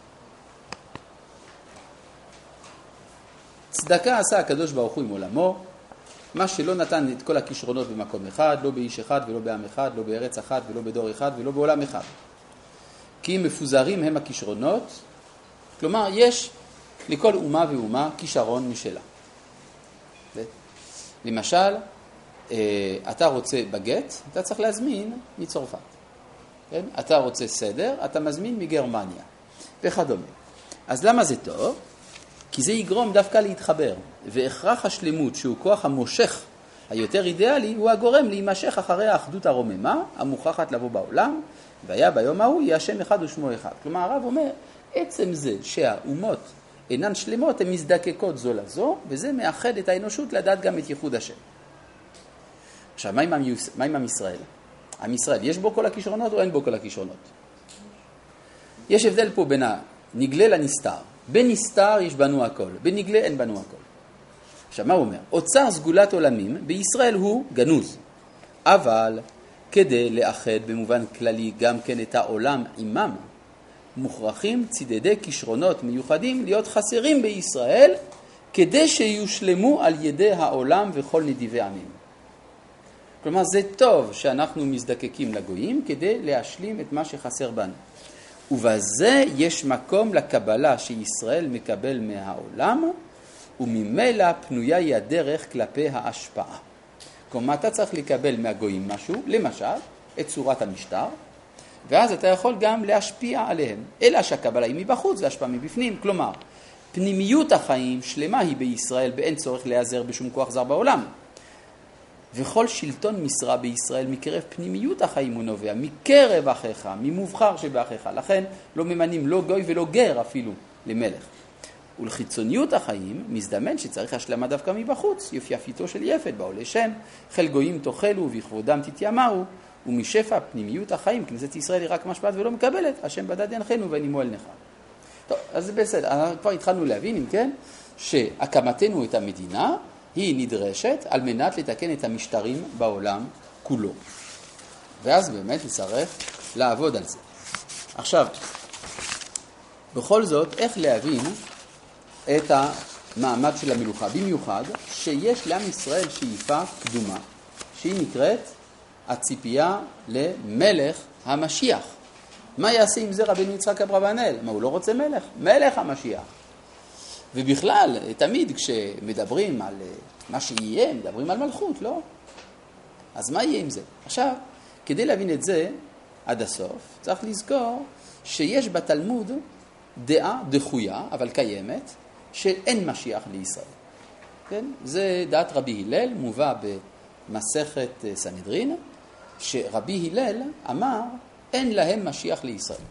צדקה עשה הקדוש ברוך הוא עם עולמו, מה שלא נתן את כל הכישרונות במקום אחד, לא באיש אחד ולא בעם אחד, לא בארץ אחת ולא בדור אחד ולא בעולם אחד. כי אם מפוזרים הם הכישרונות, כלומר יש לכל אומה ואומה כישרון משלה. למשל, אתה רוצה בגט, אתה צריך להזמין מצרפת. כן? אתה רוצה סדר, אתה מזמין מגרמניה, וכדומה. אז למה זה טוב? כי זה יגרום דווקא להתחבר, והכרח השלמות שהוא כוח המושך היותר אידיאלי, הוא הגורם להימשך אחרי האחדות הרוממה, המוכחת לבוא בעולם, והיה ביום ההוא יהיה השם אחד ושמו אחד. כלומר, הרב אומר, עצם זה שהאומות אינן שלמות, הן מזדקקות זו לזו, וזה מאחד את האנושות לדעת גם את ייחוד השם. עכשיו, מה עם, המיוס... מה עם עם ישראל? עם ישראל, יש בו כל הכישרונות או אין בו כל הכישרונות? יש הבדל פה בין הנגלה לנסתר. בנסתר יש בנו הכל, בנגלה אין בנו הכל. עכשיו, מה הוא אומר? אוצר סגולת עולמים בישראל הוא גנוז, אבל כדי לאחד במובן כללי גם כן את העולם עמם, מוכרחים צידדי כישרונות מיוחדים להיות חסרים בישראל, כדי שיושלמו על ידי העולם וכל נדיבי עמים. כלומר, זה טוב שאנחנו מזדקקים לגויים כדי להשלים את מה שחסר בנו. ובזה יש מקום לקבלה שישראל מקבל מהעולם, וממילא פנויה היא הדרך כלפי ההשפעה. כלומר, אתה צריך לקבל מהגויים משהו, למשל, את צורת המשטר, ואז אתה יכול גם להשפיע עליהם. אלא שהקבלה היא מבחוץ והשפעה מבפנים. כלומר, פנימיות החיים שלמה היא בישראל, באין צורך להיעזר בשום כוח זר בעולם. וכל שלטון משרה בישראל מקרב פנימיות החיים הוא נובע, מקרב אחיך, ממובחר שבאחיך. לכן לא ממנים לא גוי ולא גר אפילו למלך. ולחיצוניות החיים מזדמן שצריך השלמה דווקא מבחוץ, יפייפיתו של יפת, בעולי שם, חיל גויים תאכלו ובכבודם תתיימרו, ומשפע פנימיות החיים, כנסת ישראל היא רק משפט ולא מקבלת, השם בדד ינחנו ונימו אל נחה. טוב, אז זה בסדר, כבר התחלנו להבין, אם כן, שהקמתנו את המדינה היא נדרשת על מנת לתקן את המשטרים בעולם כולו. ואז באמת נצטרך לעבוד על זה. עכשיו, בכל זאת, איך להבין את המעמד של המלוכה? במיוחד שיש לעם ישראל שאיפה קדומה, שהיא נקראת הציפייה למלך המשיח. מה יעשה עם זה רבנו יצחק אברבנאל? מה, הוא לא רוצה מלך? מלך המשיח. ובכלל, תמיד כשמדברים על מה שיהיה, מדברים על מלכות, לא? אז מה יהיה עם זה? עכשיו, כדי להבין את זה עד הסוף, צריך לזכור שיש בתלמוד דעה דחויה, אבל קיימת, שאין משיח לישראל. כן? זה דעת רבי הלל, מובא במסכת סנהדרין, שרבי הלל אמר, אין להם משיח לישראל.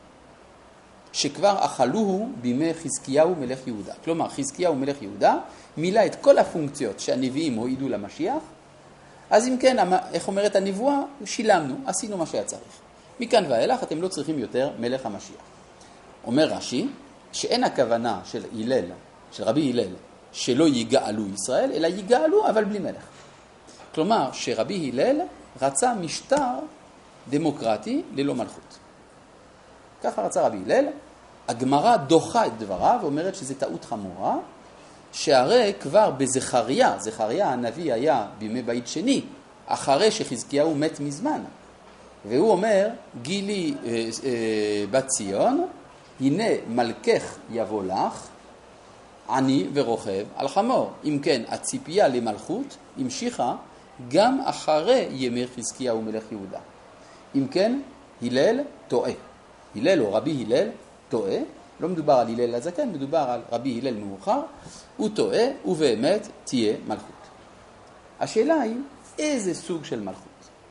שכבר אכלוהו בימי חזקיהו מלך יהודה. כלומר, חזקיהו מלך יהודה מילא את כל הפונקציות שהנביאים הועידו למשיח, אז אם כן, איך אומרת הנבואה? שילמנו, עשינו מה שהיה צריך. מכאן ואילך אתם לא צריכים יותר מלך המשיח. אומר רש"י, שאין הכוונה של הלל, של רבי הלל, שלא יגאלו ישראל, אלא יגאלו אבל בלי מלך. כלומר, שרבי הלל רצה משטר דמוקרטי ללא מלכות. ככה רצה רבי הלל. הגמרא דוחה את דבריו ואומרת שזה טעות חמורה, שהרי כבר בזכריה, זכריה הנביא היה בימי בית שני, אחרי שחזקיהו מת מזמן. והוא אומר, גילי אה, אה, בת ציון, הנה מלכך יבוא לך, עני ורוכב על חמור. אם כן, הציפייה למלכות המשיכה גם אחרי ימי חזקיהו מלך יהודה. אם כן, הלל טועה. הלל או רבי הלל טועה, לא מדובר על הלל הזקן, מדובר על רבי הלל מאוחר, הוא טועה ובאמת תהיה מלכות. השאלה היא, איזה סוג של מלכות?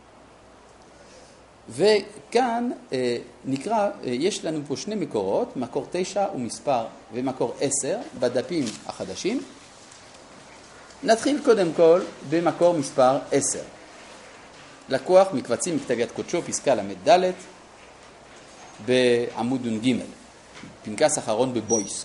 וכאן אה, נקרא, אה, יש לנו פה שני מקורות, מקור תשע ומספר ומקור עשר בדפים החדשים. נתחיל קודם כל במקור מספר עשר. לקוח מקבצים מכתב יד קודשו, פסקה למד ד' בעמוד ג', פנקס אחרון בבויסק.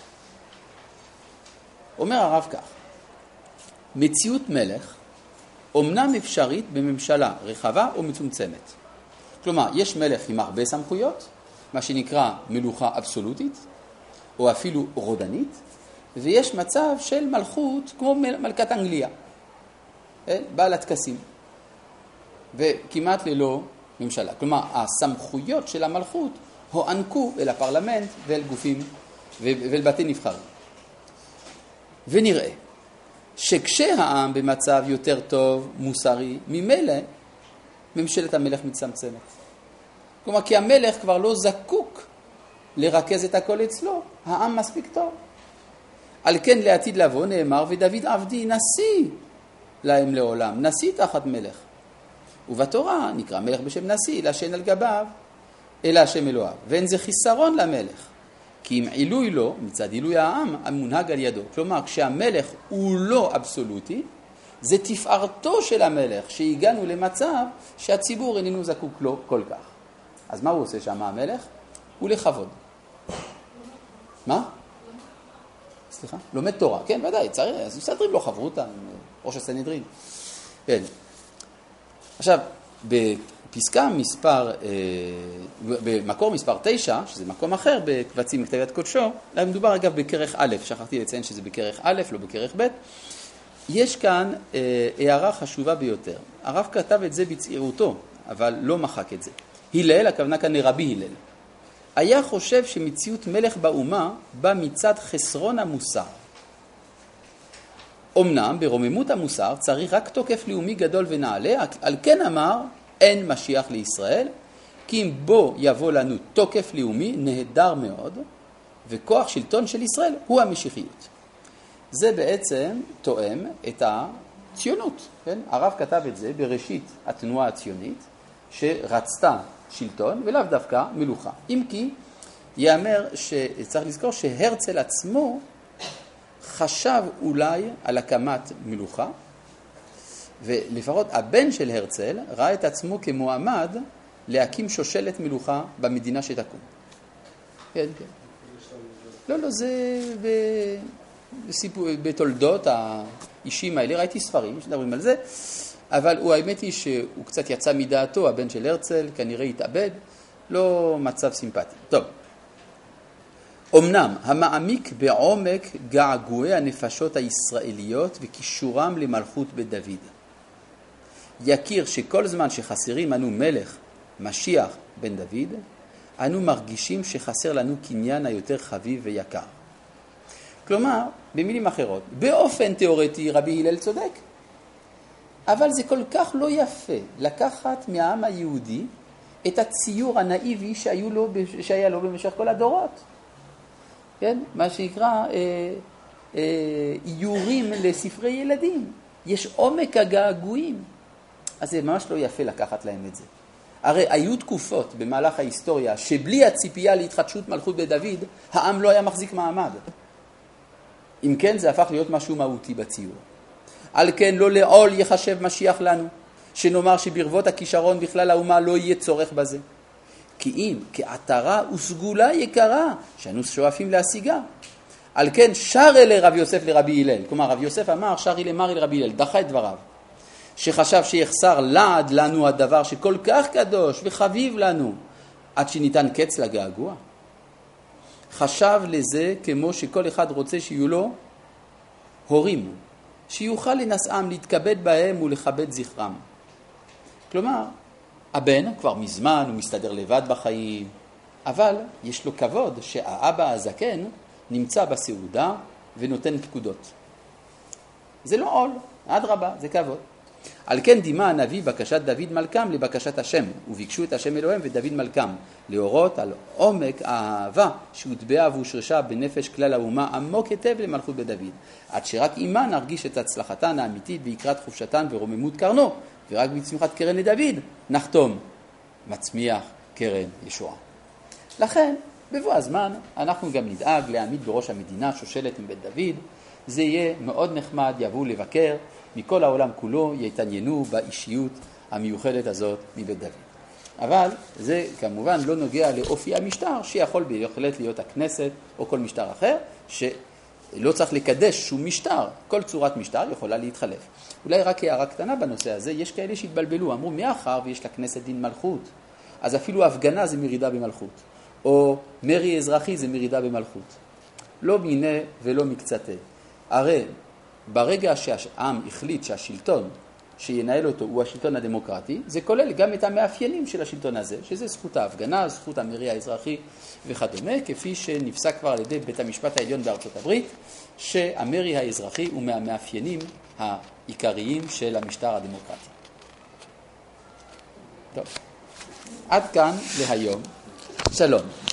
אומר הרב כך, מציאות מלך אומנם אפשרית בממשלה רחבה או מצומצמת. כלומר, יש מלך עם הרבה סמכויות, מה שנקרא מלוכה אבסולוטית, או אפילו רודנית, ויש מצב של מלכות כמו מלכת אנגליה, בעלת כסים, וכמעט ללא ממשלה. כלומר, הסמכויות של המלכות הוענקו אל הפרלמנט ואל גופים ולבתי נבחרים. ונראה שכשהעם במצב יותר טוב, מוסרי, ממילא ממשלת המלך מצמצמת. כלומר, כי המלך כבר לא זקוק לרכז את הכל אצלו, העם מספיק טוב. על כן לעתיד לבוא נאמר, ודוד עבדי נשיא להם לעולם, נשיא תחת מלך. ובתורה נקרא מלך בשם נשיא, אלא שאין על גביו, אלא השם אלוהיו. ואין זה חיסרון למלך, כי אם עילוי לו, מצד עילוי העם, המונהג על ידו. כלומר, כשהמלך הוא לא אבסולוטי, זה תפארתו של המלך, שהגענו למצב שהציבור איננו זקוק לו כל כך. אז מה הוא עושה שם המלך? הוא לכבוד. מה? סליחה? לומד תורה. כן, ודאי, צריך, אז מסתדרים לו חברותה, ראש הסנהדרין. כן. עכשיו, בפסקה מספר, במקור מספר תשע, שזה מקום אחר בקבצים מכתב יד קודשו, מדובר אגב בכרך א', שכחתי לציין שזה בכרך א', לא בכרך ב', יש כאן הערה חשובה ביותר. הרב כתב את זה בצעירותו, אבל לא מחק את זה. הלל, הכוונה כאן לרבי הלל, היה חושב שמציאות מלך באומה בא מצד חסרון המוסר. אמנם ברוממות המוסר צריך רק תוקף לאומי גדול ונעלה, על כן אמר אין משיח לישראל, כי אם בו יבוא לנו תוקף לאומי נהדר מאוד, וכוח שלטון של ישראל הוא המשיחיות. זה בעצם תואם את הציונות. כן? הרב כתב את זה בראשית התנועה הציונית, שרצתה שלטון ולאו דווקא מלוכה. אם כי יאמר שצריך לזכור שהרצל עצמו חשב אולי על הקמת מלוכה, ולפחות הבן של הרצל ראה את עצמו כמועמד להקים שושלת מלוכה במדינה שתקום. כן, כן. לא, לא, זה בסיפור, בתולדות האישים האלה, ראיתי ספרים שדברים על זה, אבל הוא, האמת היא שהוא קצת יצא מדעתו, הבן של הרצל, כנראה התאבד, לא מצב סימפטי. טוב. אמנם המעמיק בעומק געגועי הנפשות הישראליות וקישורם למלכות בית דוד. יכיר שכל זמן שחסרים אנו מלך, משיח בן דוד, אנו מרגישים שחסר לנו קניין היותר חביב ויקר. כלומר, במילים אחרות, באופן תיאורטי רבי הלל צודק, אבל זה כל כך לא יפה לקחת מהעם היהודי את הציור הנאיבי שהיו לו, שהיה לו במשך כל הדורות. כן? מה שנקרא אה, אה, איורים לספרי ילדים. יש עומק הגעגועים. אז זה ממש לא יפה לקחת להם את זה. הרי היו תקופות במהלך ההיסטוריה שבלי הציפייה להתחדשות מלכות בית דוד, העם לא היה מחזיק מעמד. אם כן, זה הפך להיות משהו מהותי בציור. על כן לא לעול יחשב משיח לנו, שנאמר שברבות הכישרון בכלל האומה לא יהיה צורך בזה. כי אם כעטרה וסגולה יקרה, שאנו שואפים להשיגה. על כן שר אלה רב יוסף לרבי הלל. כלומר, רב יוסף אמר, שרי למרי לרבי הלל, דחה את דבריו. שחשב שיחסר לעד לנו הדבר שכל כך קדוש וחביב לנו, עד שניתן קץ לגעגוע. חשב לזה כמו שכל אחד רוצה שיהיו לו הורים, שיוכל לנשאם, להתכבד בהם ולכבד זכרם. כלומר, הבן כבר מזמן הוא מסתדר לבד בחיים, אבל יש לו כבוד שהאבא הזקן נמצא בסעודה ונותן פקודות. זה לא עול, אדרבה, זה כבוד. על כן דימה הנביא בקשת דוד מלכם לבקשת השם, וביקשו את השם אלוהם ודוד מלכם, להורות על עומק האהבה שהוטבעה והושרשה בנפש כלל האומה עמוק היטב למלכות בית דוד, עד שרק עמה נרגיש את הצלחתן האמיתית ויקרת חופשתן ורוממות קרנו, ורק בצמיחת קרן לדוד נחתום מצמיח קרן ישועה. לכן בבוא הזמן אנחנו גם נדאג להעמיד בראש המדינה שושלת מבית דוד. זה יהיה מאוד נחמד, יבואו לבקר מכל העולם כולו, יתעניינו באישיות המיוחדת הזאת מבית דוד. אבל זה כמובן לא נוגע לאופי המשטר, שיכול בהחלט להיות הכנסת או כל משטר אחר, שלא צריך לקדש שום משטר, כל צורת משטר יכולה להתחלף. אולי רק הערה קטנה בנושא הזה, יש כאלה שהתבלבלו, אמרו מאחר ויש לכנסת דין מלכות, אז אפילו הפגנה זה מרידה במלכות, או מרי אזרחי זה מרידה במלכות. לא מיני ולא מקצתה. הרי ברגע שהעם החליט שהשלטון שינהל אותו הוא השלטון הדמוקרטי, זה כולל גם את המאפיינים של השלטון הזה, שזה זכות ההפגנה, זכות המרי האזרחי וכדומה, כפי שנפסק כבר על ידי בית המשפט העליון בארצות הברית, שהמרי האזרחי הוא מהמאפיינים העיקריים של המשטר הדמוקרטי. טוב, עד כאן להיום. שלום.